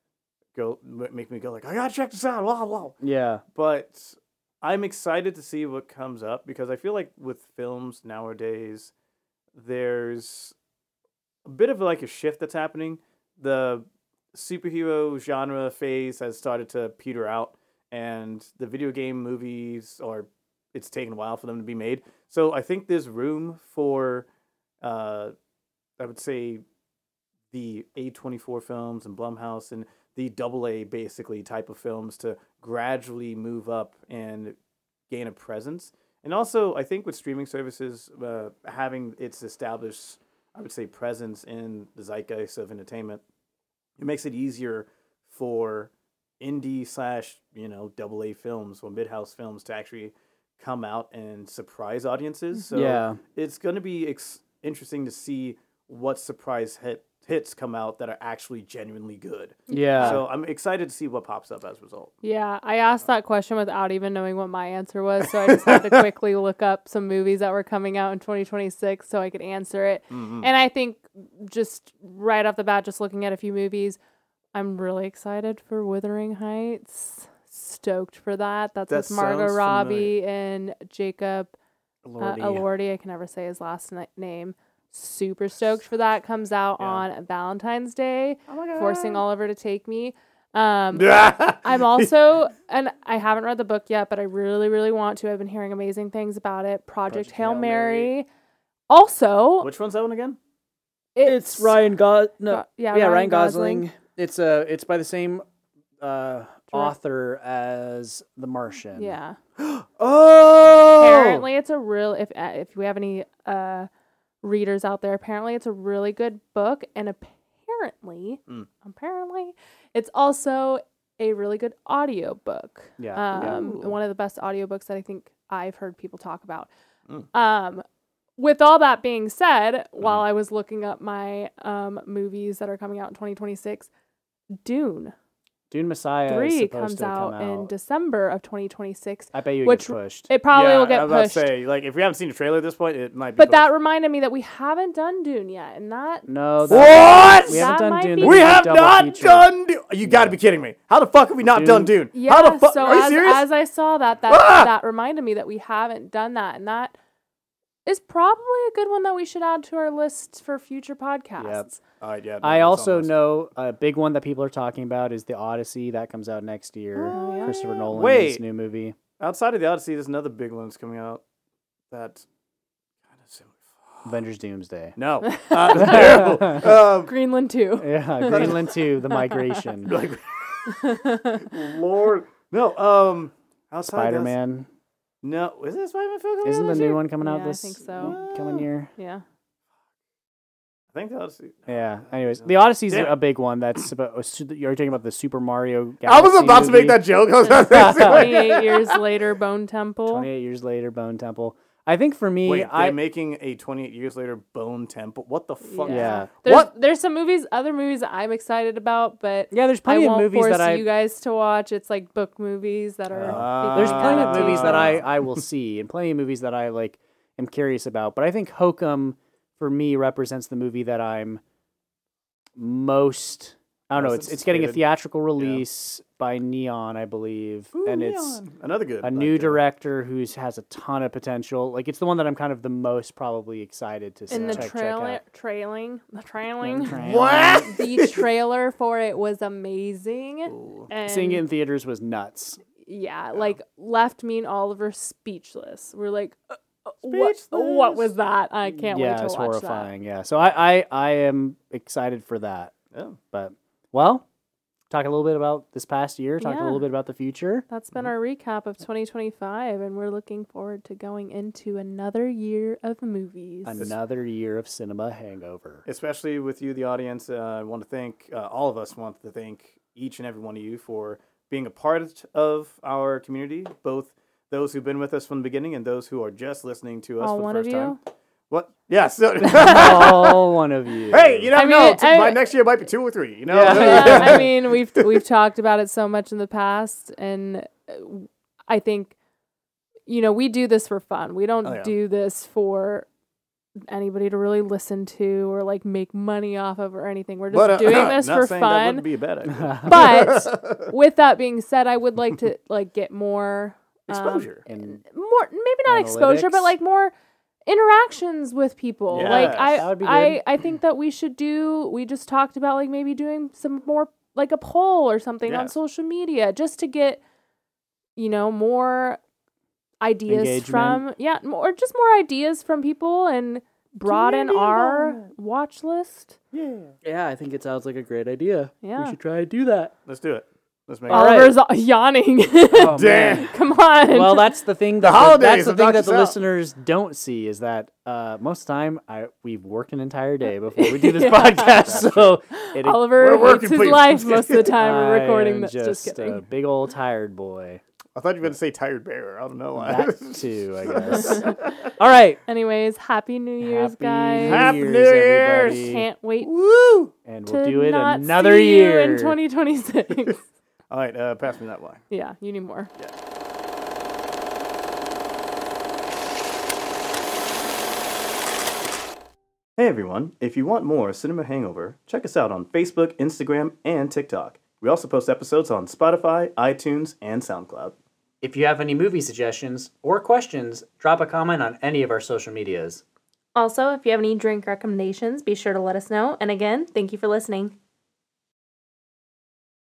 Speaker 3: go make me go like, I gotta check this out. Wow, wow.
Speaker 1: Yeah.
Speaker 3: But I'm excited to see what comes up because I feel like with films nowadays, there's a bit of like a shift that's happening. The superhero genre phase has started to peter out, and the video game movies are it's taken a while for them to be made. So I think there's room for, uh, I would say, the A twenty-four films and Blumhouse and the double A basically type of films to gradually move up and gain a presence. And also, I think with streaming services, uh, having its established, I would say, presence in the zeitgeist of entertainment, it makes it easier for indie slash, you know, double A films or mid-house films to actually come out and surprise audiences. So
Speaker 1: Yeah.
Speaker 3: it's going to be ex- interesting to see what surprise hit hits come out that are actually genuinely good.
Speaker 1: Yeah.
Speaker 3: So I'm excited to see what pops up as a result.
Speaker 2: Yeah, I asked that question without even knowing what my answer was, so I just had to quickly look up some movies that were coming out in twenty twenty-six so I could answer it.
Speaker 3: Mm-hmm.
Speaker 2: And I think just right off the bat, just looking at a few movies, I'm really excited for Wuthering Heights. Stoked for that. That's
Speaker 3: That
Speaker 2: with Margot
Speaker 3: sounds
Speaker 2: Robbie and Jacob
Speaker 1: Lordy.
Speaker 2: uh, Elordi. I can never say his last na- name. Super stoked for that. Comes out
Speaker 3: Yeah.
Speaker 2: on Valentine's Day.
Speaker 3: Oh my God.
Speaker 2: Forcing Oliver to take me. Um, I'm also, and I haven't read the book yet, but I really, really want to. I've been hearing amazing things about it. Project,
Speaker 3: Project
Speaker 2: Hail,
Speaker 3: Hail
Speaker 2: Mary.
Speaker 3: Mary.
Speaker 2: Also,
Speaker 3: Which one's that one again?
Speaker 1: It's Ryan Go- no,
Speaker 2: Go- yeah,
Speaker 1: yeah,
Speaker 2: Ryan
Speaker 1: Ryan
Speaker 2: Gosling.
Speaker 1: Gosling. It's uh it's by the same uh, author as The Martian.
Speaker 2: Yeah.
Speaker 3: Oh!
Speaker 2: Apparently, it's a real. If uh, if we have any uh readers out there, apparently it's a really good book, and apparently,
Speaker 3: Mm.
Speaker 2: apparently, it's also a really good audio book.
Speaker 1: Yeah.
Speaker 2: Um,
Speaker 3: Ooh.
Speaker 2: one of the best audiobooks that I think I've heard people talk about.
Speaker 3: Mm.
Speaker 2: Um, with all that being said, while I was looking up my um movies that are coming out in twenty twenty-six, Dune
Speaker 1: Dune Messiah is
Speaker 2: three
Speaker 1: supposed
Speaker 2: comes
Speaker 1: to
Speaker 2: out,
Speaker 1: come
Speaker 2: in
Speaker 1: out.
Speaker 2: December of twenty twenty-six.
Speaker 1: I bet you it
Speaker 2: which
Speaker 1: gets pushed.
Speaker 2: It probably
Speaker 3: yeah,
Speaker 2: will get
Speaker 3: I was about
Speaker 2: pushed.
Speaker 3: to say, like, if we haven't seen the trailer at this point, it might be
Speaker 2: But that
Speaker 3: pushed.
Speaker 2: reminded me that we haven't done Dune yet, and that
Speaker 1: No,
Speaker 3: What?
Speaker 1: that- We
Speaker 2: That
Speaker 1: haven't done
Speaker 2: might
Speaker 1: Dune.
Speaker 2: be-
Speaker 1: the
Speaker 3: We
Speaker 1: big
Speaker 3: have
Speaker 1: double
Speaker 3: not
Speaker 1: feature.
Speaker 3: done Dune. You got to be kidding me. How the fuck have we not
Speaker 1: Dune-
Speaker 3: done Dune?
Speaker 2: yeah.
Speaker 3: How the fuck?
Speaker 2: So
Speaker 3: Are you
Speaker 2: as,
Speaker 3: serious?
Speaker 2: as I saw that, that
Speaker 3: Ah!
Speaker 2: that reminded me that we haven't done that, and that is probably a good one that we should add to our list for future podcasts.
Speaker 3: All right, yeah. no,
Speaker 1: I
Speaker 3: it's on
Speaker 1: also
Speaker 3: the list.
Speaker 1: know a big one that people are talking about is the Odyssey that comes out next year.
Speaker 2: Oh, yeah,
Speaker 1: Christopher
Speaker 2: yeah.
Speaker 1: Nolan's
Speaker 3: Wait.
Speaker 1: new movie.
Speaker 3: Outside of the Odyssey, there's another big one that's coming out. That kind of similar.
Speaker 1: Avengers Doomsday.
Speaker 3: No, uh, terrible. Um,
Speaker 2: Greenland too.
Speaker 1: Yeah, Greenland two, The Migration.
Speaker 3: like, Lord, no. Um, outside
Speaker 1: Spider
Speaker 3: that's-
Speaker 1: Man.
Speaker 3: No, is it Spider Man?
Speaker 1: Isn't the new one coming out
Speaker 2: Yeah, I
Speaker 1: this
Speaker 2: think so.
Speaker 1: coming year?
Speaker 2: Yeah.
Speaker 3: I think the Odyssey.
Speaker 1: Yeah. Anyways, the Odyssey's
Speaker 3: Damn.
Speaker 1: a big one. That's about. You're talking about the Super Mario.
Speaker 3: I was
Speaker 1: Galaxy
Speaker 3: about to
Speaker 1: movie.
Speaker 3: make that joke. I was about to say,
Speaker 2: twenty-eight years later, Bone Temple.
Speaker 1: twenty-eight years later, Bone Temple. I think for me,
Speaker 3: Wait,
Speaker 1: I
Speaker 3: they're making a twenty-eight years later Bone Temple. What the fuck?
Speaker 1: Yeah.
Speaker 2: There's,
Speaker 3: What?
Speaker 2: There's some movies, other movies that I'm excited about, but
Speaker 1: yeah, there's
Speaker 2: I
Speaker 1: plenty of
Speaker 2: won't
Speaker 1: movies
Speaker 2: force
Speaker 1: that I
Speaker 2: you guys to watch. It's like book movies that are.
Speaker 3: Ah.
Speaker 1: there's plenty of
Speaker 3: Uh,
Speaker 1: movies that I, I will see and plenty of movies that I like am curious about. But I think Hokum for me represents the movie that I'm most I don't know,
Speaker 3: Most
Speaker 1: it's it's getting a
Speaker 3: anticipated.
Speaker 1: theatrical release by Neon, I believe.
Speaker 3: Ooh,
Speaker 1: and
Speaker 3: Neon.
Speaker 1: it's
Speaker 3: another good.
Speaker 1: a new
Speaker 3: like, uh,
Speaker 1: director who's has a ton of potential. Like it's the one that I'm kind of the most probably excited to
Speaker 2: In the
Speaker 1: check, check
Speaker 2: trailer,
Speaker 1: out.
Speaker 2: trailing, the trailing,
Speaker 1: Trailing.
Speaker 3: What?
Speaker 2: the trailer for it was amazing.
Speaker 3: Ooh.
Speaker 2: And
Speaker 1: Seeing it in theaters was nuts.
Speaker 2: yeah, like left me and Oliver speechless. We're like, uh, uh, what? What was that? I can't
Speaker 1: yeah,
Speaker 2: wait to
Speaker 1: it's
Speaker 2: watch
Speaker 1: horrifying. Yeah, so I, I I am excited for that.
Speaker 3: Yeah.
Speaker 1: But well, talk a little bit about this past year. Talk a
Speaker 2: Yeah.
Speaker 1: little bit about the future.
Speaker 2: that. That's been our recap of twenty twenty-five, and we're looking forward to going into another year of movies.
Speaker 1: Another year of cinema hangover.
Speaker 3: Especially with you, the audience. Uh, I want to thank uh, all of us. Want to thank each and every one of you for being a part of our community. Both those who've been with us from the beginning and those who are just listening to us
Speaker 2: All
Speaker 3: for the
Speaker 2: one
Speaker 3: first
Speaker 2: of you?
Speaker 3: time. What? Yes.
Speaker 1: All one of you.
Speaker 3: Hey, you never
Speaker 2: I mean,
Speaker 3: know. T-
Speaker 2: I-
Speaker 3: by next year, it might be two or three. You know.
Speaker 1: Yeah.
Speaker 2: Yeah, I mean, we've we've talked about it so much in the past, and uh, I think, you know, we do this for fun. We don't
Speaker 3: Oh, yeah.
Speaker 2: do this for anybody to really listen to or like make money off of or anything. We're just
Speaker 3: But, uh,
Speaker 2: doing this
Speaker 3: not
Speaker 2: for
Speaker 3: saying That
Speaker 2: fun.
Speaker 3: wouldn't be a bad idea.
Speaker 2: But with that being said, I would like to like get more um,
Speaker 3: Exposure.
Speaker 1: And
Speaker 2: more maybe not exposure, but
Speaker 1: Analytics.
Speaker 2: like more interactions with people. Like
Speaker 3: Yes.
Speaker 2: I
Speaker 1: That would be
Speaker 2: I
Speaker 1: good.
Speaker 2: I think that we should do we just talked about like maybe doing some more like a poll or something on
Speaker 3: Yeah.
Speaker 2: social media just to get you know more ideas
Speaker 1: Engagement.
Speaker 2: from yeah, or just more ideas from people and broaden
Speaker 3: Community
Speaker 2: our
Speaker 3: involvement.
Speaker 2: watch list.
Speaker 3: Yeah.
Speaker 1: yeah, I think it sounds like a great idea.
Speaker 2: Yeah.
Speaker 1: We should try to do that.
Speaker 3: Let's do it. Let's make
Speaker 1: All
Speaker 3: it.
Speaker 1: right.
Speaker 2: Oliver's yawning.
Speaker 1: Oh,
Speaker 3: Damn.
Speaker 1: man.
Speaker 2: Come on.
Speaker 1: Well, that's the thing. That
Speaker 3: holidays
Speaker 1: That's the
Speaker 3: have
Speaker 1: thing
Speaker 3: knocked
Speaker 1: that
Speaker 3: us
Speaker 1: the
Speaker 3: out.
Speaker 1: listeners don't see is that uh, most of the time I we've worked an entire day before we do this
Speaker 2: Yeah.
Speaker 1: podcast. So it,
Speaker 2: Oliver
Speaker 3: We're
Speaker 2: hates
Speaker 3: working,
Speaker 2: his
Speaker 3: please.
Speaker 2: life most of the time
Speaker 1: I
Speaker 2: we're recording
Speaker 1: am
Speaker 2: this.
Speaker 1: just,
Speaker 2: Just kidding.
Speaker 1: a big old tired boy.
Speaker 3: I thought you were going to say tired bear. I don't know why.
Speaker 1: That too, I guess. All right.
Speaker 2: Anyways, happy New Year's,
Speaker 1: Happy
Speaker 2: guys.
Speaker 3: Happy
Speaker 1: Year's,
Speaker 3: New Year's.
Speaker 1: everybody.
Speaker 2: Can't wait
Speaker 3: Woo!
Speaker 1: And we'll
Speaker 2: to
Speaker 1: do it
Speaker 2: not
Speaker 1: another
Speaker 2: see
Speaker 1: year.
Speaker 2: you in twenty twenty-six.
Speaker 3: All right, uh, pass me that wine.
Speaker 2: Yeah, you need more.
Speaker 3: Hey everyone, if you want more Cinema Hangover, check us out on Facebook, Instagram, and TikTok. We also post episodes on Spotify, iTunes, and SoundCloud.
Speaker 1: If you have any movie suggestions or questions, drop a comment on any of our social medias.
Speaker 4: Also, if you have any drink recommendations, be sure to let us know. And again, thank you for listening.